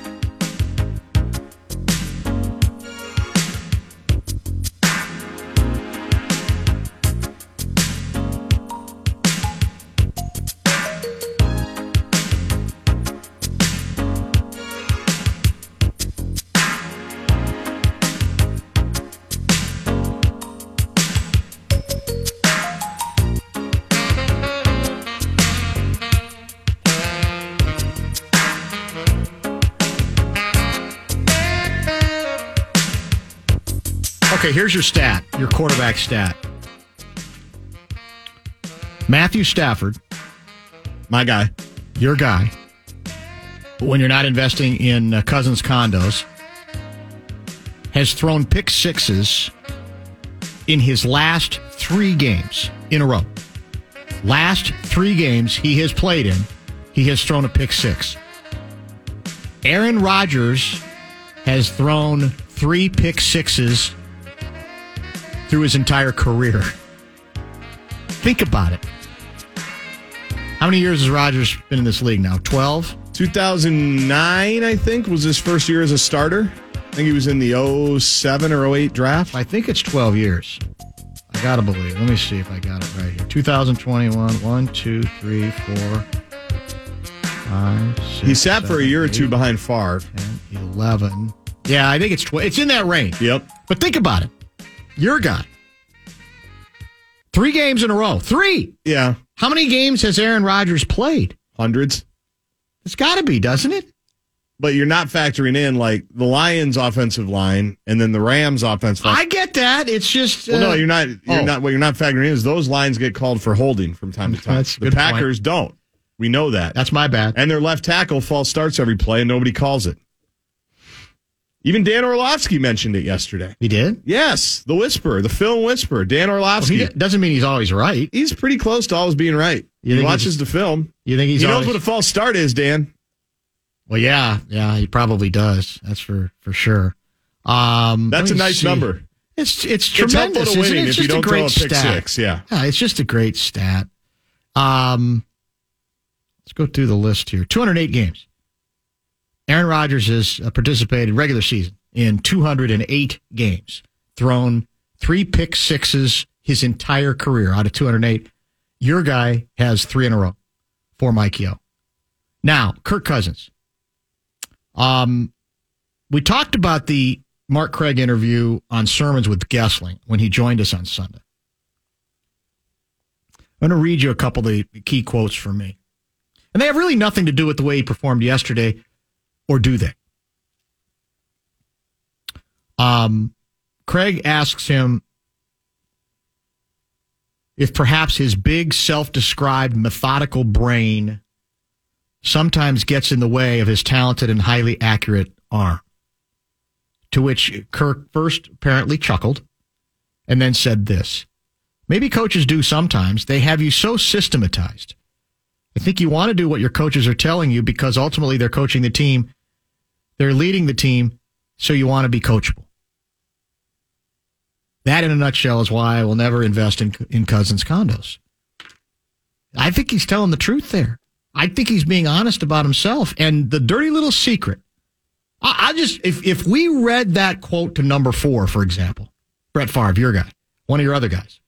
B: Okay, here's your stat, your quarterback stat. Matthew Stafford,
C: my guy,
B: your guy, when you're not investing in Cousins condos, has thrown pick sixes in his last 3 games in a row. Last 3 games he has played in, he has thrown a pick 6. Aaron Rodgers has thrown 3 pick sixes through his entire career. Think about it. How many years has Rodgers been in this league now? 12?
C: 2009, I think, was his first year as a starter. I think he was in the 07 or 08 draft.
B: I think it's 12 years. I got to believe. Let me see if I got it right here. 2021, 1, 2, 3, 4, 5, 6,
C: he sat
B: 7,
C: for a year
B: 8,
C: or two behind Favre.
B: 10, 11. Yeah, I think it's 12. It's in that range.
C: Yep.
B: But think about it. Your guy. 3 games in a row. 3.
C: Yeah.
B: How many games has Aaron Rodgers played?
C: Hundreds.
B: It's got to be, doesn't it?
C: But you're not factoring in, like, the Lions' offensive line and then the Rams' offensive line.
B: I get that. It's just...
C: well, no, you're not. What you're not factoring in is those lines get called for holding from time to time.
B: That's a
C: the
B: good
C: Packers
B: point.
C: don't. We know that.
B: That's my bad.
C: And their left tackle false starts every play, and nobody calls it. Even Dan Orlovsky mentioned it yesterday.
B: He did?
C: Yes, the whisperer, the film whisperer, Dan Orlovsky.
B: Well, doesn't mean he's always right.
C: He's pretty close to always being right. He watches the film.
B: You think he
C: knows what a false start is, Dan?
B: Well, yeah, he probably does. That's for sure.
C: That's a nice number.
B: It's tremendous.
C: It's helpful to winning if you don't throw a pick
B: stat.
C: 6. Yeah,
B: it's just a great stat. Let's go through the list here. 208 games. Aaron Rodgers has participated regular season in 208 games, thrown 3 pick sixes his entire career out of 208. Your guy has 3 in a row for Mike Yo. Now, Kirk Cousins. We talked about the Mark Craig interview on Sermons with Gessling when he joined us on Sunday. I'm going to read you a couple of the key quotes from me. And they have really nothing to do with the way he performed yesterday, or do they? Craig asks him if perhaps his big self-described methodical brain sometimes gets in the way of his talented and highly accurate arm. To which Kirk first apparently chuckled and then said this: maybe coaches do sometimes. They have you so systematized. I think you want to do what your coaches are telling you because ultimately they're coaching the team. They're leading the team, so you want to be coachable. That, in a nutshell, is why I will never invest in Cousins condos. I think he's telling the truth there. I think he's being honest about himself. And the dirty little secret, if we read that quote to number 4, for example, Brett Favre, your guy, one of your other guys,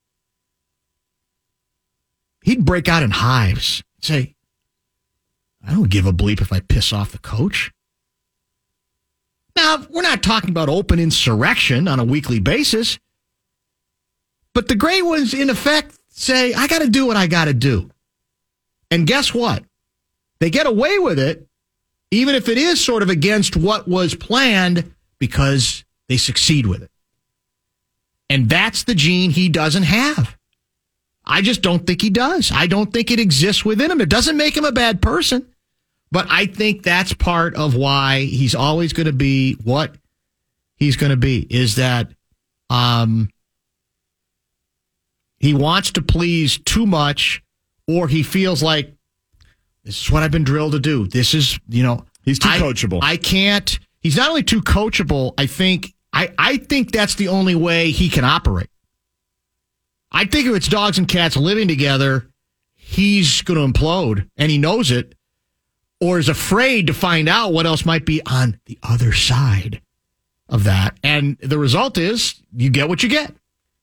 B: he'd break out in hives, say, I don't give a bleep if I piss off the coach. Now, we're not talking about open insurrection on a weekly basis, but the great ones, in effect, say, I got to do what I got to do. And guess what? They get away with it, even if it is sort of against what was planned, because they succeed with it. And that's the gene he doesn't have. I just don't think he does. I don't think it exists within him. It doesn't make him a bad person. But I think that's part of why he's always going to be what he's going to be, is that he wants to please too much, or he feels like, this is what I've been drilled to do. This is,
C: he's too coachable.
B: I can't. He's not only too coachable, I think that's the only way he can operate. I think if it's dogs and cats living together, he's going to implode, and he knows it, or is afraid to find out what else might be on the other side of that. And the result is you get what you get.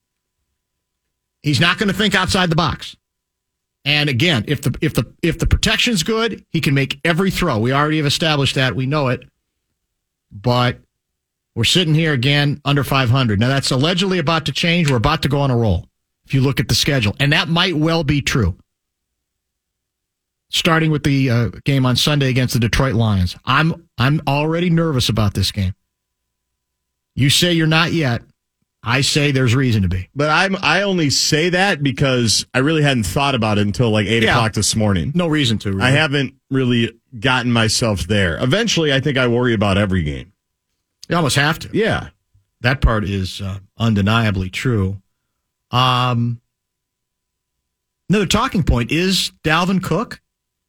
B: He's not going to think outside the box. And again, if the protection's good, he can make every throw. We already have established that. We know it. But we're sitting here again under 500. Now, that's allegedly about to change. We're about to go on a roll if you look at the schedule. And that might well be true. Starting with the game on Sunday against the Detroit Lions. I'm already nervous about this game. You say you're not yet. I say there's reason to be.
C: But I only say that because I really hadn't thought about it until like 8 o'clock this morning.
B: No reason to. Really.
C: I haven't really gotten myself there. Eventually, I think I worry about every game.
B: You almost have to.
C: Yeah.
B: That part is undeniably true. Another talking point is Dalvin Cook.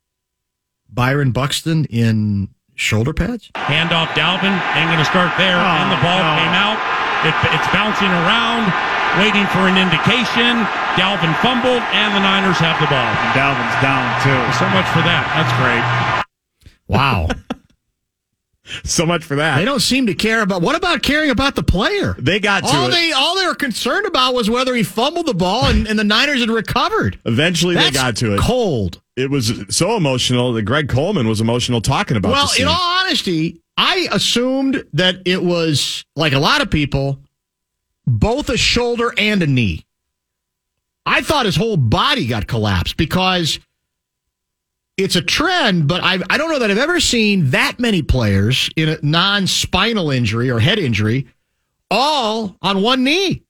B: Byron Buxton in shoulder pads.
E: Handoff Dalvin, ain't going to start there, and the ball came out. It's bouncing around, waiting for an indication. Dalvin fumbled, and the Niners have the ball.
F: And Dalvin's down, too.
E: So much for that. That's great.
B: Wow.
C: So much for that.
B: They don't seem to care about. What about caring about the player?
C: They got to it.
B: All they were concerned about was whether he fumbled the ball and the Niners had recovered.
C: Eventually, they got to it.
B: Cold.
C: It was so emotional that Greg Coleman was emotional talking about it.
B: Well, in all honesty, I assumed that it was, like a lot of people, both a shoulder and a knee. I thought his whole body got collapsed because it's a trend, but I don't know that I've ever seen that many players in a non-spinal injury or head injury all on one knee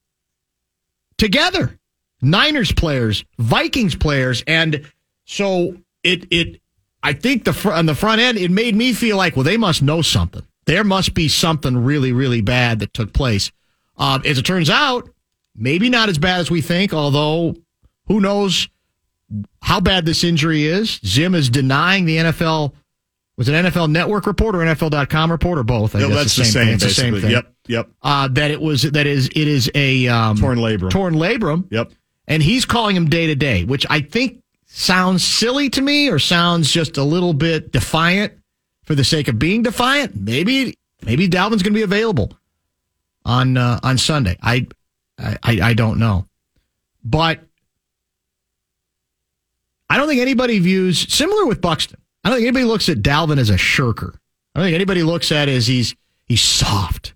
B: together. Niners players, Vikings players, and so I think on the front end, it made me feel like, well, they must know something. There must be something really, really bad that took place. As it turns out, maybe not as bad as we think, although who knows how bad this injury is. Zim is denying the NFL. Was it an NFL Network report or NFL.com report or both?
C: No, that's the same.
B: It's the same thing.
C: Yep.
B: It is a
C: torn labrum.
B: Torn labrum.
C: Yep.
B: And he's calling him day to day, which I think sounds silly to me or sounds just a little bit defiant for the sake of being defiant. Maybe Dalvin's going to be available on Sunday. I don't know. But I don't think anybody views, similar with Buxton, I don't think anybody looks at Dalvin as a shirker. I don't think anybody looks at it as he's soft.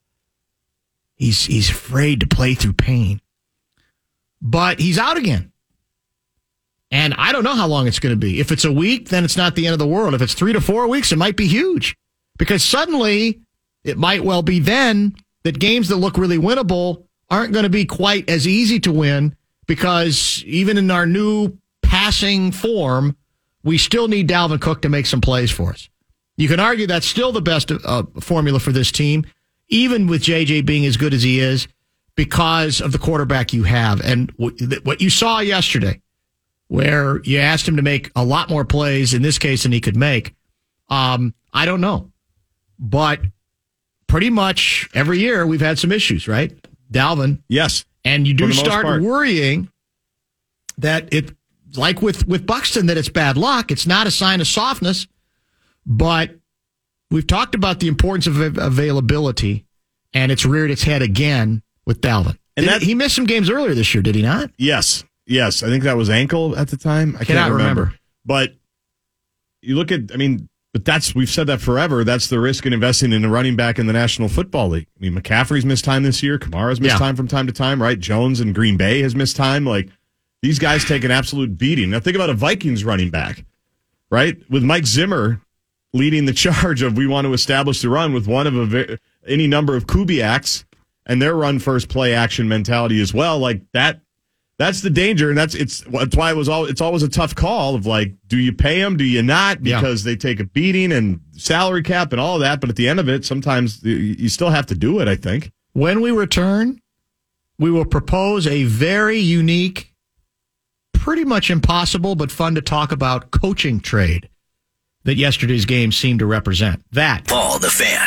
B: He's afraid to play through pain. But he's out again. And I don't know how long it's going to be. If it's a week, then it's not the end of the world. If it's 3 to 4 weeks, it might be huge. Because suddenly, it might well be then that games that look really winnable aren't going to be quite as easy to win, because even in our new passing form, we still need Dalvin Cook to make some plays for us. You can argue that's still the best formula for this team, even with JJ being as good as he is, because of the quarterback you have. And what you saw yesterday, where you asked him to make a lot more plays in this case than he could make, I don't know. But pretty much every year we've had some issues, right? Dalvin.
C: Yes.
B: And you do start worrying that it, like with Buxton, that it's bad luck. It's not a sign of softness, but we've talked about the importance of availability, and it's reared its head again with Dalvin. And he missed some games earlier this year, did he not?
C: Yes. I think that was ankle at the time. I cannot remember. But you look at, but we've said that forever. That's the risk in investing in a running back in the National Football League. McCaffrey's missed time this year. Kamara's missed time from time to time, right? Jones in Green Bay has missed time. Like, these guys take an absolute beating. Now think about a Vikings running back, right? With Mike Zimmer leading the charge of, we want to establish the run with one of any number of Kubiaks and their run first play action mentality as well. Like that. That's the danger, and that's why it's always a tough call of, like, do you pay them, do you not, because they take a beating and salary cap and all that. But at the end of it, sometimes you still have to do it, I think.
B: When we return, we will propose a very unique, pretty much impossible but fun to talk about coaching trade that yesterday's game seemed to represent. That.
A: Paul the Fan.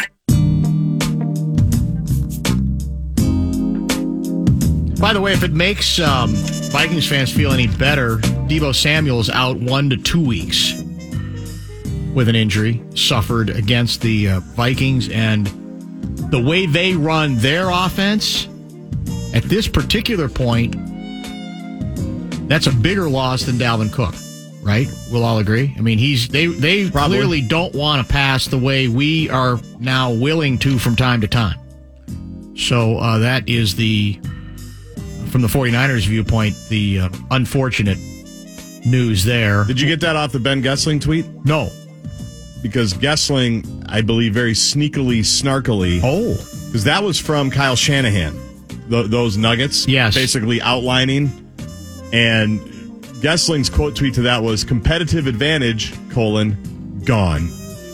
B: By the way, if it makes Vikings fans feel any better, Deebo Samuel's out 1 to 2 weeks with an injury suffered against the Vikings. And the way they run their offense at this particular point, that's a bigger loss than Dalvin Cook, right? We'll all agree. They clearly don't want to pass the way we are now willing to from time to time. So that is from the 49ers viewpoint, the unfortunate news there.
C: Did you get that off the Ben Goessling tweet?
B: No.
C: Because Goessling, I believe, very sneakily, snarkily.
B: Oh.
C: Because that was from Kyle Shanahan, those nuggets.
B: Yes.
C: Basically outlining. And Goessling's quote tweet to that was, competitive advantage, gone.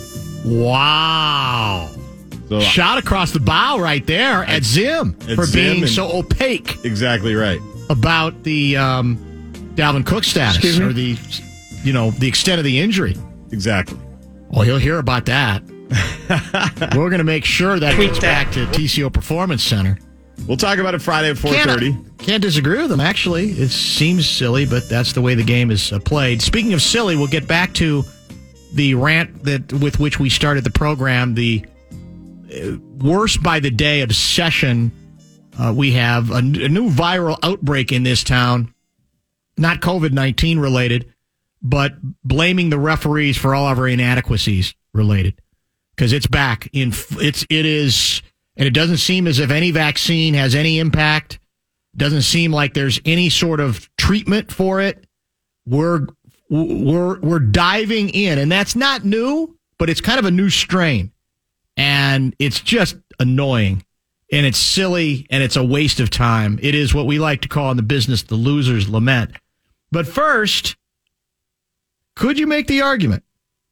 B: Wow. So, shot across the bow right there at Zim for being so opaque.
C: Exactly right. About
B: the Dalvin Cook status or the extent of the injury.
C: Exactly.
B: Well, he'll hear about that. We're going to make sure that gets back to TCO Performance Center.
C: We'll talk about it Friday at 4:30.
B: Can't disagree with them, actually. It seems silly, but that's the way the game is played. Speaking of silly, we'll get back to the rant with which we started the program, the worse by the day obsession. We have a new viral outbreak in this town, not COVID-19 related, but blaming the referees for all of our inadequacies related, because it's back it is, and it doesn't seem as if any vaccine has any impact. Doesn't seem like there's any sort of treatment for it. We're diving in, and that's not new, but it's kind of a new strain. And it's just annoying, and it's silly, and it's a waste of time. It is what we like to call in the business the loser's lament. But first, could you make the argument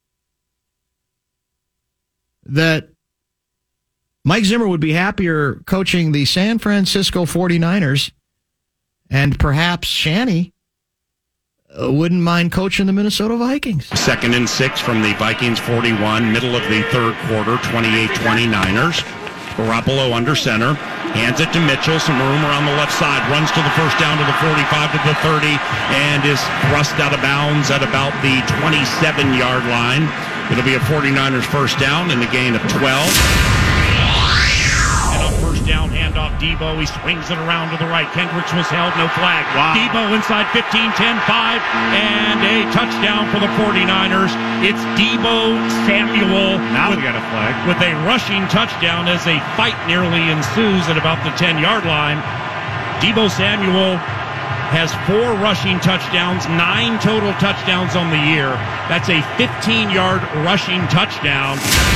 B: that Mike Zimmer would be happier coaching the San Francisco 49ers, and perhaps Shanny wouldn't mind coaching the Minnesota Vikings?
E: 2nd and 6 from the Vikings 41, middle of the third quarter, 28-20 Niners. Garoppolo under center. Hands it to Mitchell. Some room around the left side. Runs to the first down to the 45 to the 30 and is thrust out of bounds at about the 27-yard line. It'll be a 49ers first down and a gain of 12. Down, handoff, Debo. He swings it around to the right. Kendricks was held, no flag.
F: Wow.
E: Debo inside 15, 10, 5, and a touchdown for the 49ers. It's Debo Samuel.
F: Now we got a flag.
E: With a rushing touchdown as a fight nearly ensues at about the 10-yard line. Debo Samuel has 4 rushing touchdowns, 9 total touchdowns on the year. That's a 15-yard rushing touchdown.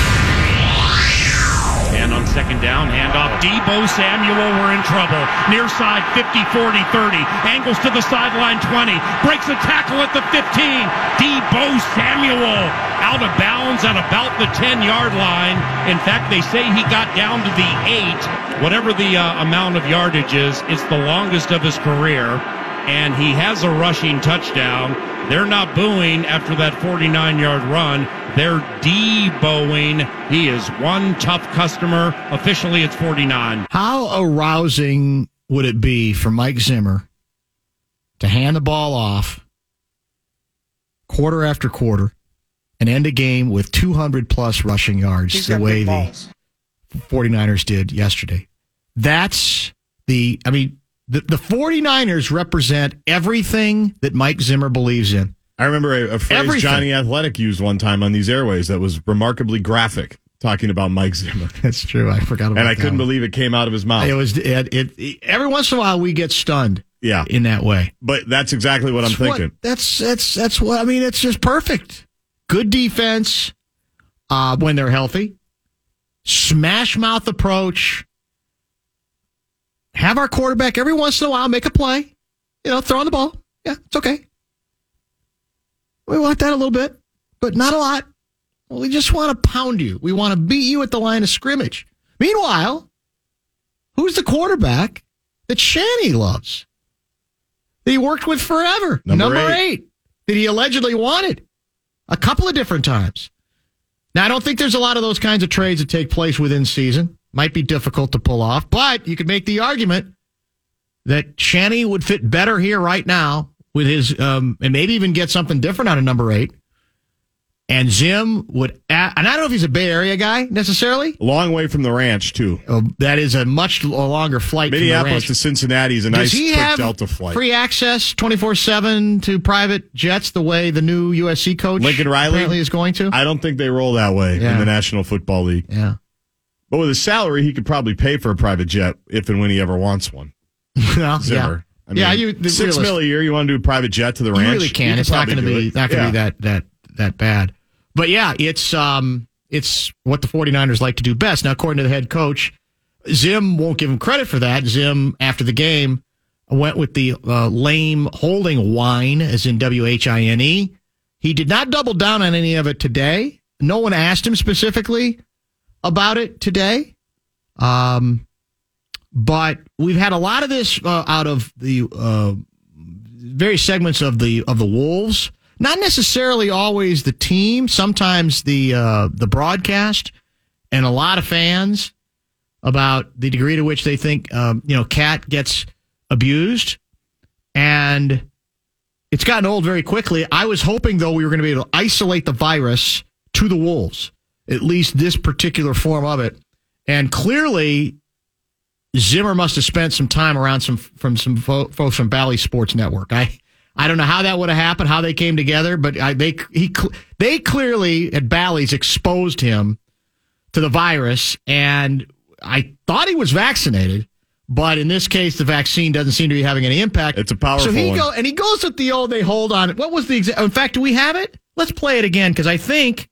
E: And on second down, handoff, Debo Samuel, we're in trouble. Near side, 50, 40, 30. Angles to the sideline, 20. Breaks a tackle at the 15. Debo Samuel out of bounds at about the 10-yard line. In fact, they say he got down to the 8. Whatever the amount of yardage is, it's the longest of his career. And he has a rushing touchdown. They're not booing after that 49-yard run. They're deboing. He is one tough customer. Officially, it's 49.
B: How arousing would it be for Mike Zimmer to hand the ball off quarter after quarter and end a game with 200-plus rushing yards the way the 49ers did yesterday? That's the 49ers represent everything that Mike Zimmer believes in.
C: I remember a phrase
B: Everything.
C: Johnny Athletic used one time on these airways that was remarkably graphic, talking about Mike Zimmer.
B: That's true. I forgot about that.
C: And I couldn't believe it came out of his mouth.
B: It every once in a while we get stunned.
C: Yeah.
B: In that way.
C: But that's exactly what I'm thinking.
B: That's what I mean. It's just perfect. Good defense when they're healthy. Smash mouth approach. Have our quarterback every once in a while make a play. Throwing the ball. Yeah, it's okay. We want that a little bit, but not a lot. We just want to pound you. We want to beat you at the line of scrimmage. Meanwhile, who's the quarterback that Shanny loves? That he worked with forever? Number 8. That he allegedly wanted a couple of different times. Now, I don't think there's a lot of those kinds of trades that take place within season. Might be difficult to pull off, but you could make the argument that Shanny would fit better here right now with his, and maybe even get something different out of number 8. And Zim would, and I don't know if he's a Bay Area guy necessarily.
C: A long way from the ranch, too.
B: That is a much longer flight from the ranch.
C: Minneapolis to Cincinnati is a nice quick Delta flight.
B: Free access 24/7 to private jets the way the new USC coach
C: Lincoln Riley
B: apparently is going to?
C: I don't think they roll that way in the National Football League.
B: Yeah.
C: But with his salary, he could probably pay for a private jet if and when he ever wants one.
B: Well,
C: Zimmer.
B: Yeah.
C: I mean, $6 million a year, you want to do a private jet to the ranch?
B: You really can. It's not going to be that bad. But yeah, it's what the 49ers like to do best. Now, according to the head coach, Zim won't give him credit for that. Zim, after the game, went with the lame holding whine, as in WHINE. He did not double down on any of it today. No one asked him specifically about it today. But we've had a lot of this out of the various segments of the Wolves. Not necessarily always the team. Sometimes the broadcast and a lot of fans about the degree to which they think Cat gets abused, and it's gotten old very quickly. I was hoping though we were going to be able to isolate the virus to the Wolves, at least this particular form of it, and clearly Zimmer must have spent some time around some folks from Bally Sports Network. I don't know how that would have happened, how they came together, but they clearly at Bally's exposed him to the virus, and I thought he was vaccinated, but in this case, the vaccine doesn't seem to be having any impact.
C: It's a powerful one.
B: And he goes with the old, they hold on. What was the exact? In fact, do we have it? Let's play it again, because I think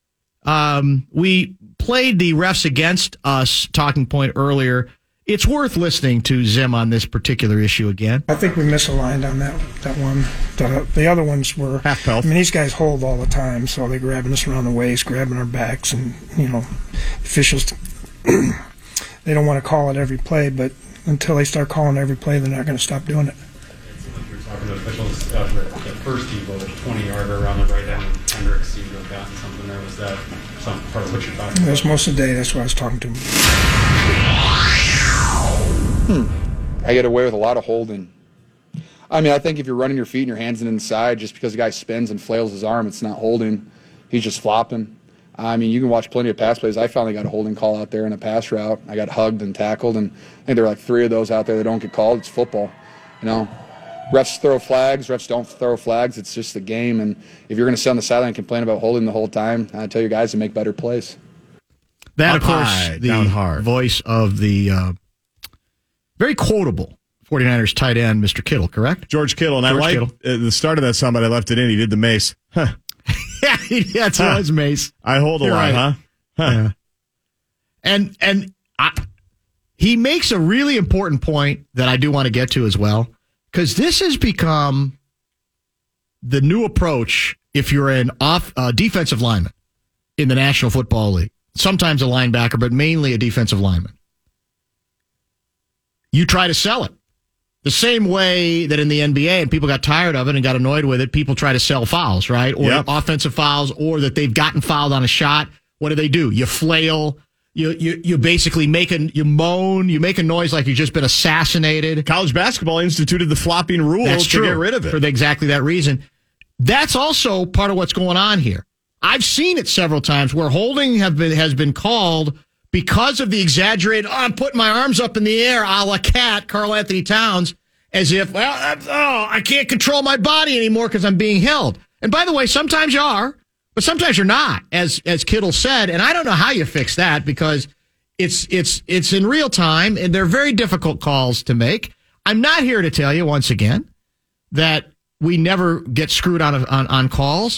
B: we played the refs against us talking point earlier. It's worth listening to Zim on this particular issue again.
H: I think we misaligned on that one. The other ones were
C: half pelt.
H: I mean, these guys hold all the time, so they're grabbing us around the waist, grabbing our backs, and officials they don't want to call it every play, but until they start calling every play, they're not going to stop doing it.
I: You're talking to officials the first Evo, 20-yarder around the right end. Kendricks seemed to have gotten something there. Was that some part of what you're talking about?
H: It was most of the day. That's what I was talking to him.
J: I get away with a lot of holding. I mean, I think if you're running your feet and your hands inside, just because the guy spins and flails his arm, it's not holding. He's just flopping. I mean, you can watch plenty of pass plays. I finally got a holding call out there in a pass route. I got hugged and tackled, and I think there are like 3 of those out there that don't get called. It's football, you know. Refs throw flags. Refs don't throw flags. It's just the game. And if you're going to sit on the sideline and complain about holding the whole time, I tell you guys to make better plays.
B: That, of course, the voice of the very quotable 49ers tight end, Mr. Kittle, correct?
C: George Kittle. And I like the start of that song, but I left it in. He did the mace. Huh.
B: Yeah, it's always mace.
C: I hold a lot, huh?
B: Yeah. And he makes a really important point that I do want to get to as well, because this has become the new approach if you're an defensive lineman in the National Football League. Sometimes a linebacker, but mainly a defensive lineman. You try to sell it. The same way that in the NBA, and people got tired of it and got annoyed with it, people try to sell fouls, right? Or offensive fouls, or that they've gotten fouled on a shot. What do? You flail. You basically you moan. You make a noise like you've just been assassinated.
C: College basketball instituted the flopping rule to get rid of it.
B: For exactly that reason. That's also part of what's going on here. I've seen it several times where holding has been called because of the exaggerated, I'm putting my arms up in the air, a la Cat, Karl Anthony Towns, as if, I can't control my body anymore because I'm being held. And by the way, sometimes you are, but sometimes you're not, as Kittle said. And I don't know how you fix that, because it's in real time, and they're very difficult calls to make. I'm not here to tell you, once again, that we never get screwed on calls.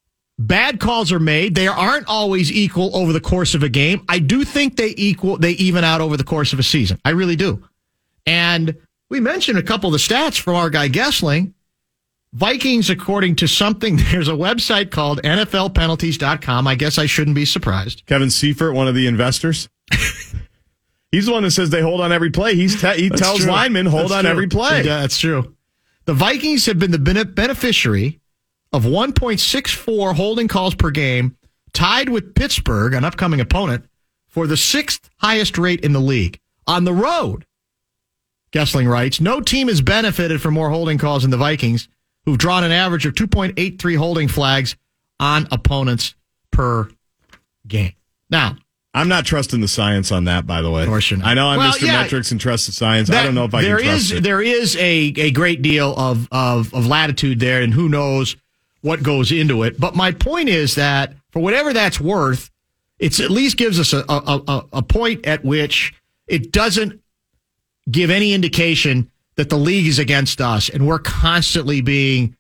B: Bad calls are made. They aren't always equal over the course of a game. I do think they even out over the course of a season. I really do. And we mentioned a couple of the stats from our guy Gessling. Vikings, according to something, there's a website called NFLpenalties.com. I guess I shouldn't be surprised.
C: Kevin Seifert, one of the investors. He's the one that says they hold on every play. He tells linemen, hold on every play.
B: Yeah, that's true. The Vikings have been the beneficiary of 1.64 holding calls per game, tied with Pittsburgh, an upcoming opponent, for the 6th highest rate in the league. On the road, Gessling writes, no team has benefited from more holding calls than the Vikings, who've drawn an average of 2.83 holding flags on opponents per game. Now,
C: I'm not trusting the science on that, by the way.
B: Of course you're not.
C: I know I'm Mr. Metrics and trust the science. I don't know if I can trust it.
B: There is a great deal of latitude there, and who knows what goes into it. But my point is that for whatever that's worth, it at least gives us a point at which it doesn't give any indication that the league is against us and we're constantly being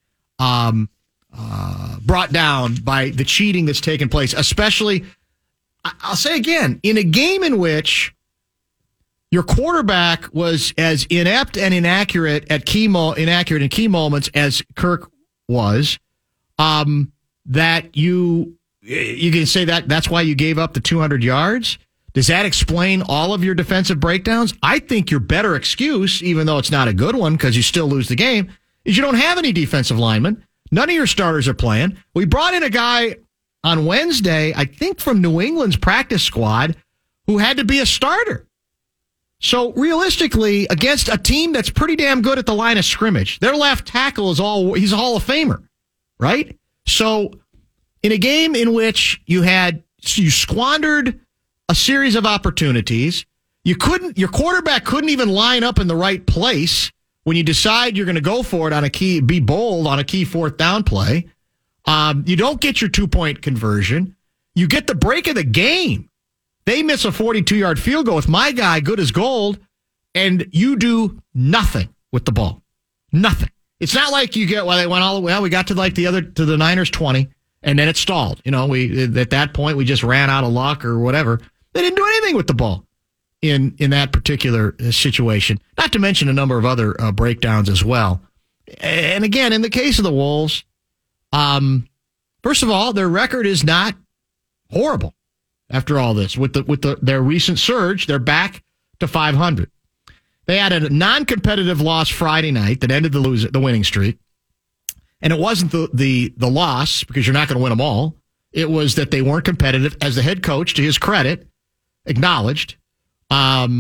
B: brought down by the cheating that's taken place. Especially, I'll say again, in a game in which your quarterback was as inept and inaccurate in key moments as Kirk was. That you can say that's why you gave up the 200 yards. Does that explain all of your defensive breakdowns? I think your better excuse, even though it's not a good one because you still lose the game, is you don't have any defensive linemen. None of your starters are playing. We brought in a guy on Wednesday, I think from New England's practice squad, who had to be a starter. So realistically, against a team that's pretty damn good at the line of scrimmage, their left tackle he's a Hall of Famer. Right? So in a game in which you squandered a series of opportunities, your quarterback couldn't even line up in the right place when you decide you're going to go for it be bold on a key 4th down play. You don't get your 2-point conversion. You get the break of the game. They miss a 42-yard field goal with my guy good as gold, and you do nothing with the ball. Nothing. It's not like you get, they went all the way, we got to the Niners 20, and then it stalled. You know, at that point, we just ran out of luck or whatever. They didn't do anything with the ball in that particular situation, not to mention a number of other breakdowns as well. And again, in the case of the Wolves, first of all, their record is not horrible after all this. With their recent surge, they're back to 500. They had a non-competitive loss Friday night that ended the winning streak. And it wasn't the loss, because you're not going to win them all. It was that they weren't competitive, as the head coach, to his credit, acknowledged. But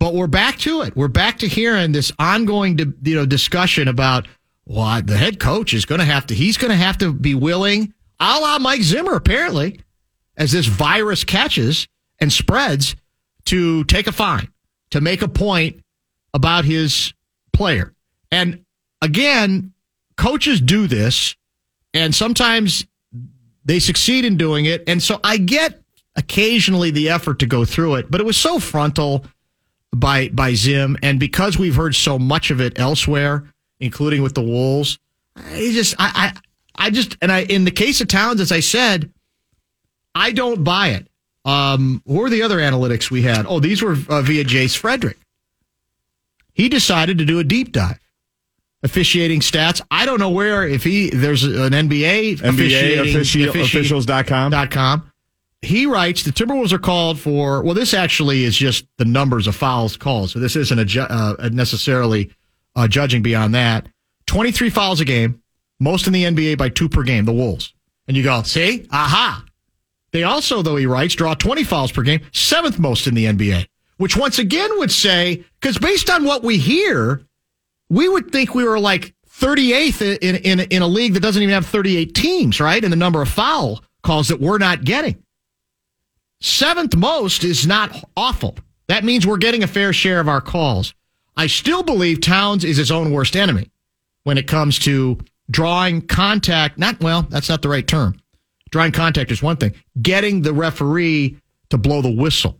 B: But we're back to it. We're back to hearing this ongoing discussion about the head coach is going to have to be willing, a la Mike Zimmer, apparently, as this virus catches and spreads, to take a fine, to make a point about his player. And again, coaches do this, and sometimes they succeed in doing it. And so I get occasionally the effort to go through it, but it was so frontal by Zim, and because we've heard so much of it elsewhere, including with the Wolves, in the case of Towns, as I said, I don't buy it. What were the other analytics we had? Oh, these were via Jace Frederick. He decided to do a deep dive. Officiating stats. I don't know where, there's an NBA officials.com. He writes, the Timberwolves are called for, this actually is just the numbers of fouls called, so this isn't necessarily judging beyond that. 23 fouls a game, most in the NBA by 2 per game, the Wolves. And you go, see? Aha! They also, though he writes, draw 20 fouls per game, 7th most in the NBA, which once again would say, because based on what we hear, we would think we were like 38th in a league that doesn't even have 38 teams, right? And the number of foul calls that we're not getting. 7th most is not awful. That means we're getting a fair share of our calls. I still believe Towns is his own worst enemy when it comes to drawing contact. That's not the right term. Drawing contact is one thing. Getting the referee to blow the whistle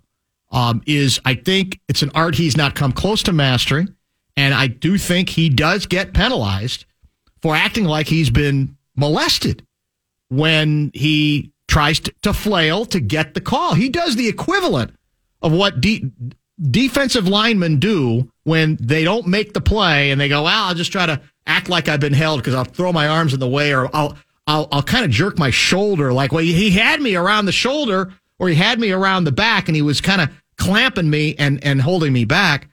B: I think it's an art he's not come close to mastering. And I do think he does get penalized for acting like he's been molested when he tries to flail to get the call. He does the equivalent of what defensive linemen do when they don't make the play and they go, I'll just try to act like I've been held because I'll throw my arms in the way, or I'll kind of jerk my shoulder like, he had me around the shoulder or he had me around the back and he was kind of clamping me and holding me back.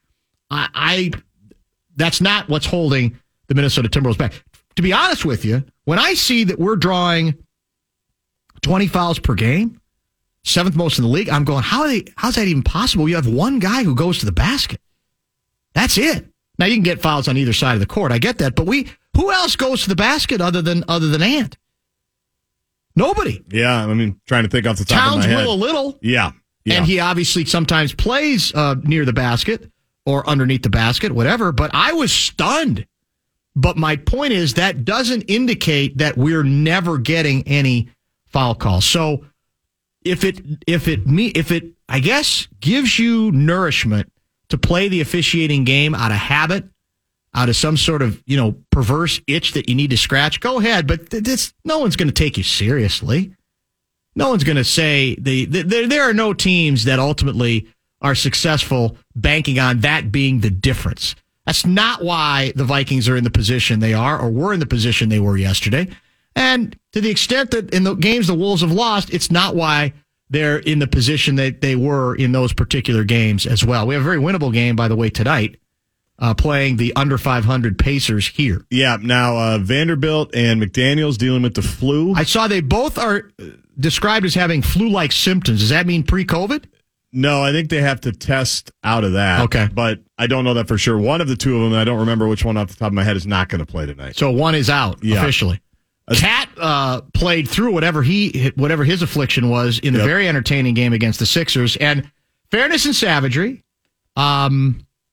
B: That's not what's holding the Minnesota Timberwolves back. To be honest with you, when I see that we're drawing 20 fouls per game, 7th most in the league, I'm going, how's that even possible? You have one guy who goes to the basket. That's it. Now you can get fouls on either side of the court. I get that, but who else goes to the basket other than Ant? Nobody.
C: Yeah, trying to think off the top of my head.
B: Towns will a little.
C: Yeah.
B: And he obviously sometimes plays near the basket or underneath the basket, whatever, but I was stunned. But my point is that doesn't indicate that we're never getting any foul calls. So if it I guess gives you nourishment to play the officiating game out of habit, out of some sort of, perverse itch that you need to scratch, go ahead. But no one's going to take you seriously. No one's going to say there are no teams that ultimately are successful banking on that being the difference. That's not why the Vikings are in the position they are or were in the position they were yesterday. And to the extent that in the games the Wolves have lost, it's not why they're in the position that they were in those particular games as well. We have a very winnable game, by the way, tonight, playing the under 500 Pacers here.
C: Yeah, now Vanderbilt and McDaniels dealing with the flu.
B: I saw they both are described as having flu-like symptoms. Does that mean pre-COVID?
C: No, I think they have to test out of that.
B: Okay.
C: But I don't know that for sure. One of the two of them, I don't remember which one off the top of my head, is not going to play tonight.
B: So one is out officially. Cat played through whatever his affliction was in the very entertaining game against the Sixers. And fairness and savagery, I've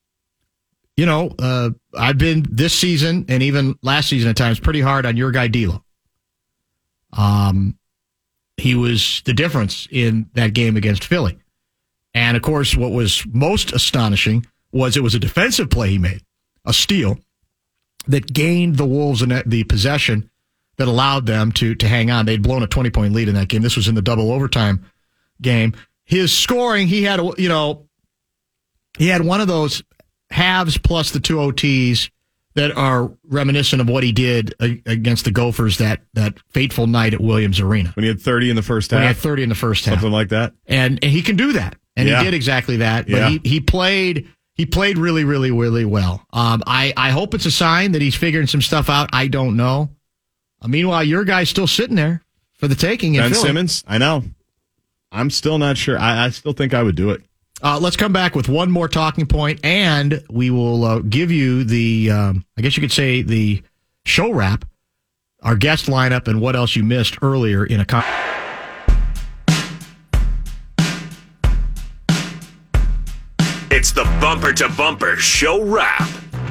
B: been this season and even last season at times pretty hard on your guy D'Lo. He was the difference in that game against Philly. And, of course, what was most astonishing was it was a defensive play he made, a steal, that gained the Wolves in the possession that allowed them to hang on. They'd blown a 20-point lead in that game. This was in the double overtime game. His scoring, he had one of those halves plus the 2 OTs that are reminiscent of what he did against the Gophers that fateful night at Williams Arena.
C: When he had 30 in the first half?
B: When he had 30 in the first half.
C: Something like that.
B: And he can do that. And he did exactly that. But he played really, really, really well. I hope it's a sign that he's figuring some stuff out. I don't know. Meanwhile, your guy's still sitting there for the taking in
C: Ben
B: Philly.
C: Simmons? I know. I'm still not sure. I still think I would do it.
B: Let's come back with one more talking point, and we will give you the, I guess you could say, the show wrap, our guest lineup, and what else you missed earlier in a
K: It's the Bumper to Bumper Show Wrap.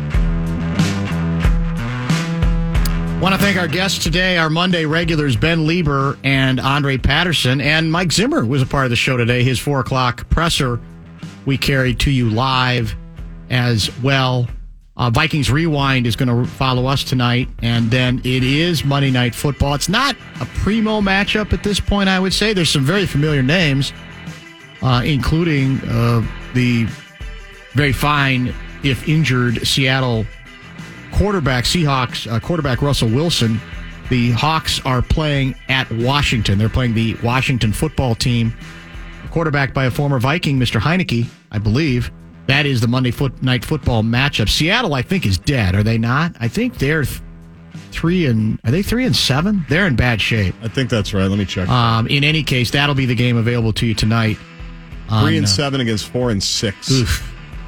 B: Want to thank our guests today, our Monday regulars, Ben Lieber and Andre Patterson, and Mike Zimmer was a part of the show today. His 4 o'clock presser we carried to you live as well. Vikings Rewind is going to follow us tonight, and then it is Monday Night Football. It's not a primo matchup at this point, I would say. There's some very familiar names, including the very fine, if injured, Seattle Seahawks quarterback Russell Wilson. The Hawks are playing at Washington. They're playing the Washington football team, quarterbacked by a former Viking, Mr. Heineke, I believe. That is the Monday Night Football matchup. Seattle, I think, is dead. Are they not? I think they're 3-7? They're in bad shape.
C: I think that's right. Let me check.
B: In any case, that'll be the game available to you tonight.
C: 3-7 against 4-6.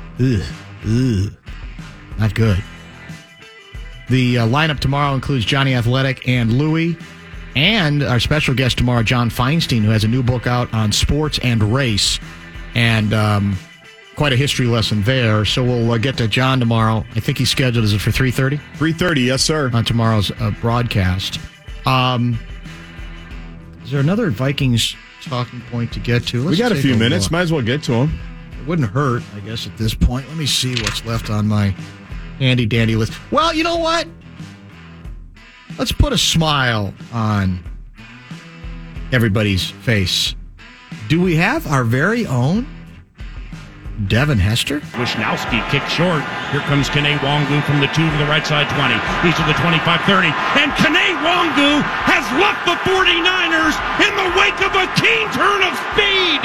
B: Not good. The lineup tomorrow includes Johnny Athletic and Louie, and our special guest tomorrow, John Feinstein, who has a new book out on sports and race, and quite a history lesson there. So we'll get to John tomorrow. I think he's scheduled, is it for 3:30?
C: 3:30, yes, sir.
B: On tomorrow's broadcast. Is there another Vikings talking point to get to?
C: We got a few minutes. Might as well get to them.
B: It wouldn't hurt, I guess, at this point. Let me see what's left on my handy-dandy list. Well, you know what? Let's put a smile on everybody's face. Do we have our very own Devin Hester?
E: Wisnowski kicks short. Here comes Kene Wangu from the 2 to the right side 20. He's to the 25-30. And Kene Wangu has left the 49ers in the wake of a keen turn of speed.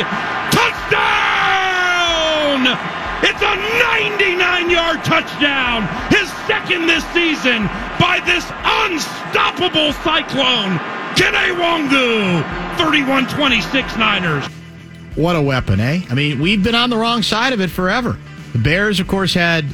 E: Touchdown! It's a 99-yard touchdown. His second this season by this unstoppable Cyclone. Kene Wangu, 31-26 Niners.
B: What a weapon, eh? I mean, we've been on the wrong side of it forever. The Bears, of course, had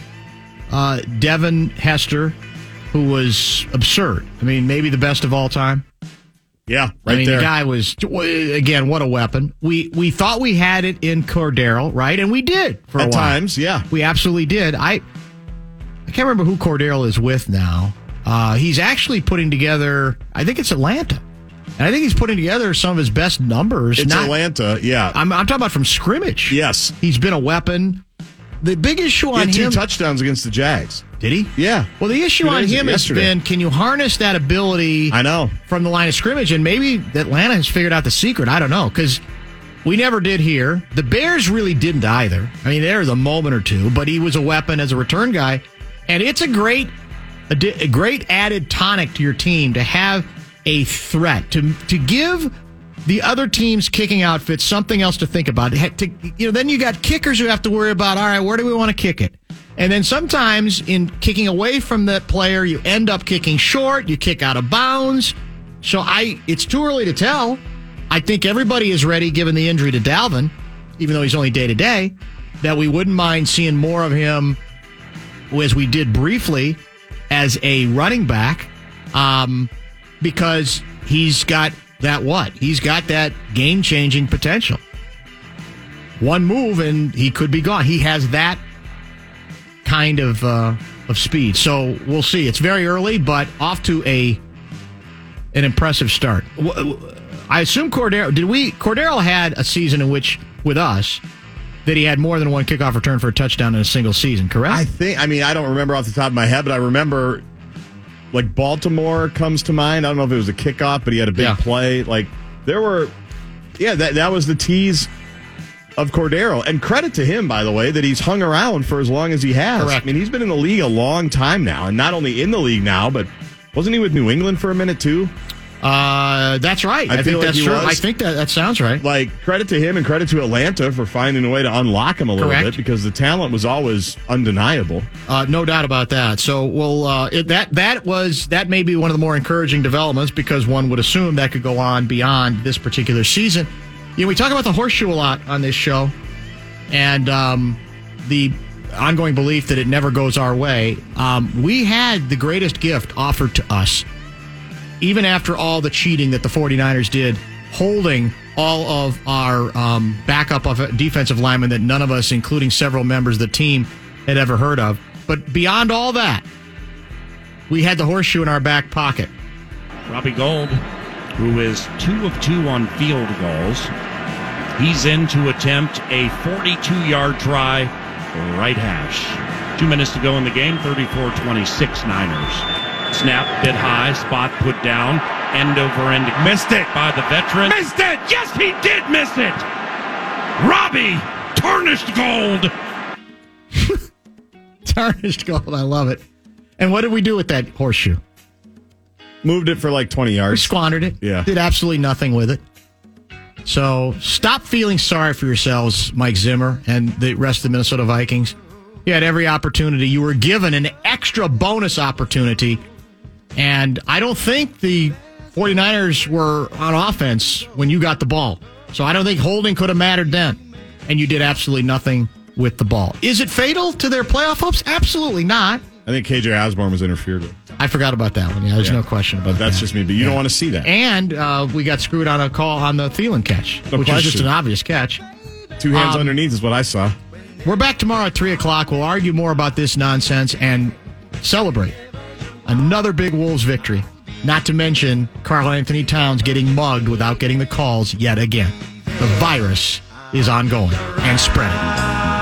B: Devin Hester, who was absurd. I mean, maybe the best of all time.
C: Yeah, right there.
B: The guy was, again, what a weapon. We thought we had it in Cordero, right? And we did for a while.
C: At times, yeah.
B: We absolutely did. I can't remember who Cordero is with now. He's actually putting together, I think it's Atlanta. And I think he's putting together some of his best numbers.
C: It's Atlanta, yeah.
B: I'm talking about from scrimmage.
C: Yes.
B: He's been a weapon. The big issue on him...
C: He had 2 touchdowns against the Jags.
B: Did he?
C: Yeah.
B: Well, the issue on him has been, can you harness that ability...
C: I know.
B: ...from the line of scrimmage? And maybe Atlanta has figured out the secret. I don't know, because we never did here. The Bears really didn't either. I mean, there was a moment or two, but he was a weapon as a return guy. And it's a great added tonic to your team to have a threat, to give the other team's kicking outfits something else to think about. Then you got kickers who have to worry about, all right, where do we want to kick it? And then sometimes in kicking away from that player, you end up kicking short, you kick out of bounds. So it's too early to tell. I think everybody is ready, given the injury to Dalvin, even though he's only day-to-day, that we wouldn't mind seeing more of him, as we did briefly, as a running back, because he's got He's got that game-changing potential. One move and he could be gone. He has that kind of speed. So we'll see. It's very early, but off to an impressive start. I assume Cordero had a season in which, with us, that he had more than one kickoff return for a touchdown in a single season, correct?
C: I don't remember off the top of my head, but I remember, like, Baltimore comes to mind. I don't know if it was a kickoff, but he had a big play. Like, there were, that was the tease of Cordero. And credit to him, by the way, that he's hung around for as long as he has.
B: Correct.
C: I mean, he's been in the league a long time now, and not only in the league now, but wasn't he with New England for a minute, too?
B: That's right. I think that's true. I think that sounds right.
C: Like, credit to him and credit to Atlanta for finding a way to unlock him a little bit, because the talent was always undeniable.
B: No doubt about that. So, that may be one of the more encouraging developments, because one would assume that could go on beyond this particular season. We talk about the horseshoe a lot on this show. and the ongoing belief that it never goes our way, we had the greatest gift offered to us, even after all the cheating that the 49ers did, holding all of our backup of defensive linemen that none of us, including several members of the team, had ever heard of. But beyond all that, we had the horseshoe in our back pocket.
E: Robbie Gould, who is 2 of 2 on field goals. He's in to attempt a 42-yard try, right hash. 2 minutes to go in the game, 34-26 Niners. Snap, bit high, spot put down, end over end.
F: Missed it
E: by the veteran.
F: Missed it!
E: Yes, he did miss it! Robbie, tarnished gold!
B: Tarnished gold, I love it. And what did we do with that horseshoe?
C: Moved it for like 20 yards.
B: We squandered it.
C: Yeah.
B: Did absolutely nothing with it. So stop feeling sorry for yourselves, Mike Zimmer and the rest of the Minnesota Vikings. You had every opportunity. You were given an extra bonus opportunity. And I don't think the 49ers were on offense when you got the ball. So I don't think holding could have mattered then. And you did absolutely nothing with the ball. Is it fatal to their playoff hopes? Absolutely not.
C: I think KJ Osborne was interfered with.
B: I forgot about that one. Yeah, there's no question about that.
C: That's just me, but you don't want to see that.
B: And we got screwed on a call on the Thielen catch, which was just an obvious catch.
C: 2 hands underneath is what I saw.
B: We're back tomorrow at 3 o'clock. We'll argue more about this nonsense and celebrate another big Wolves victory. Not to mention Karl Anthony Towns getting mugged without getting the calls yet again. The virus is ongoing and spreading.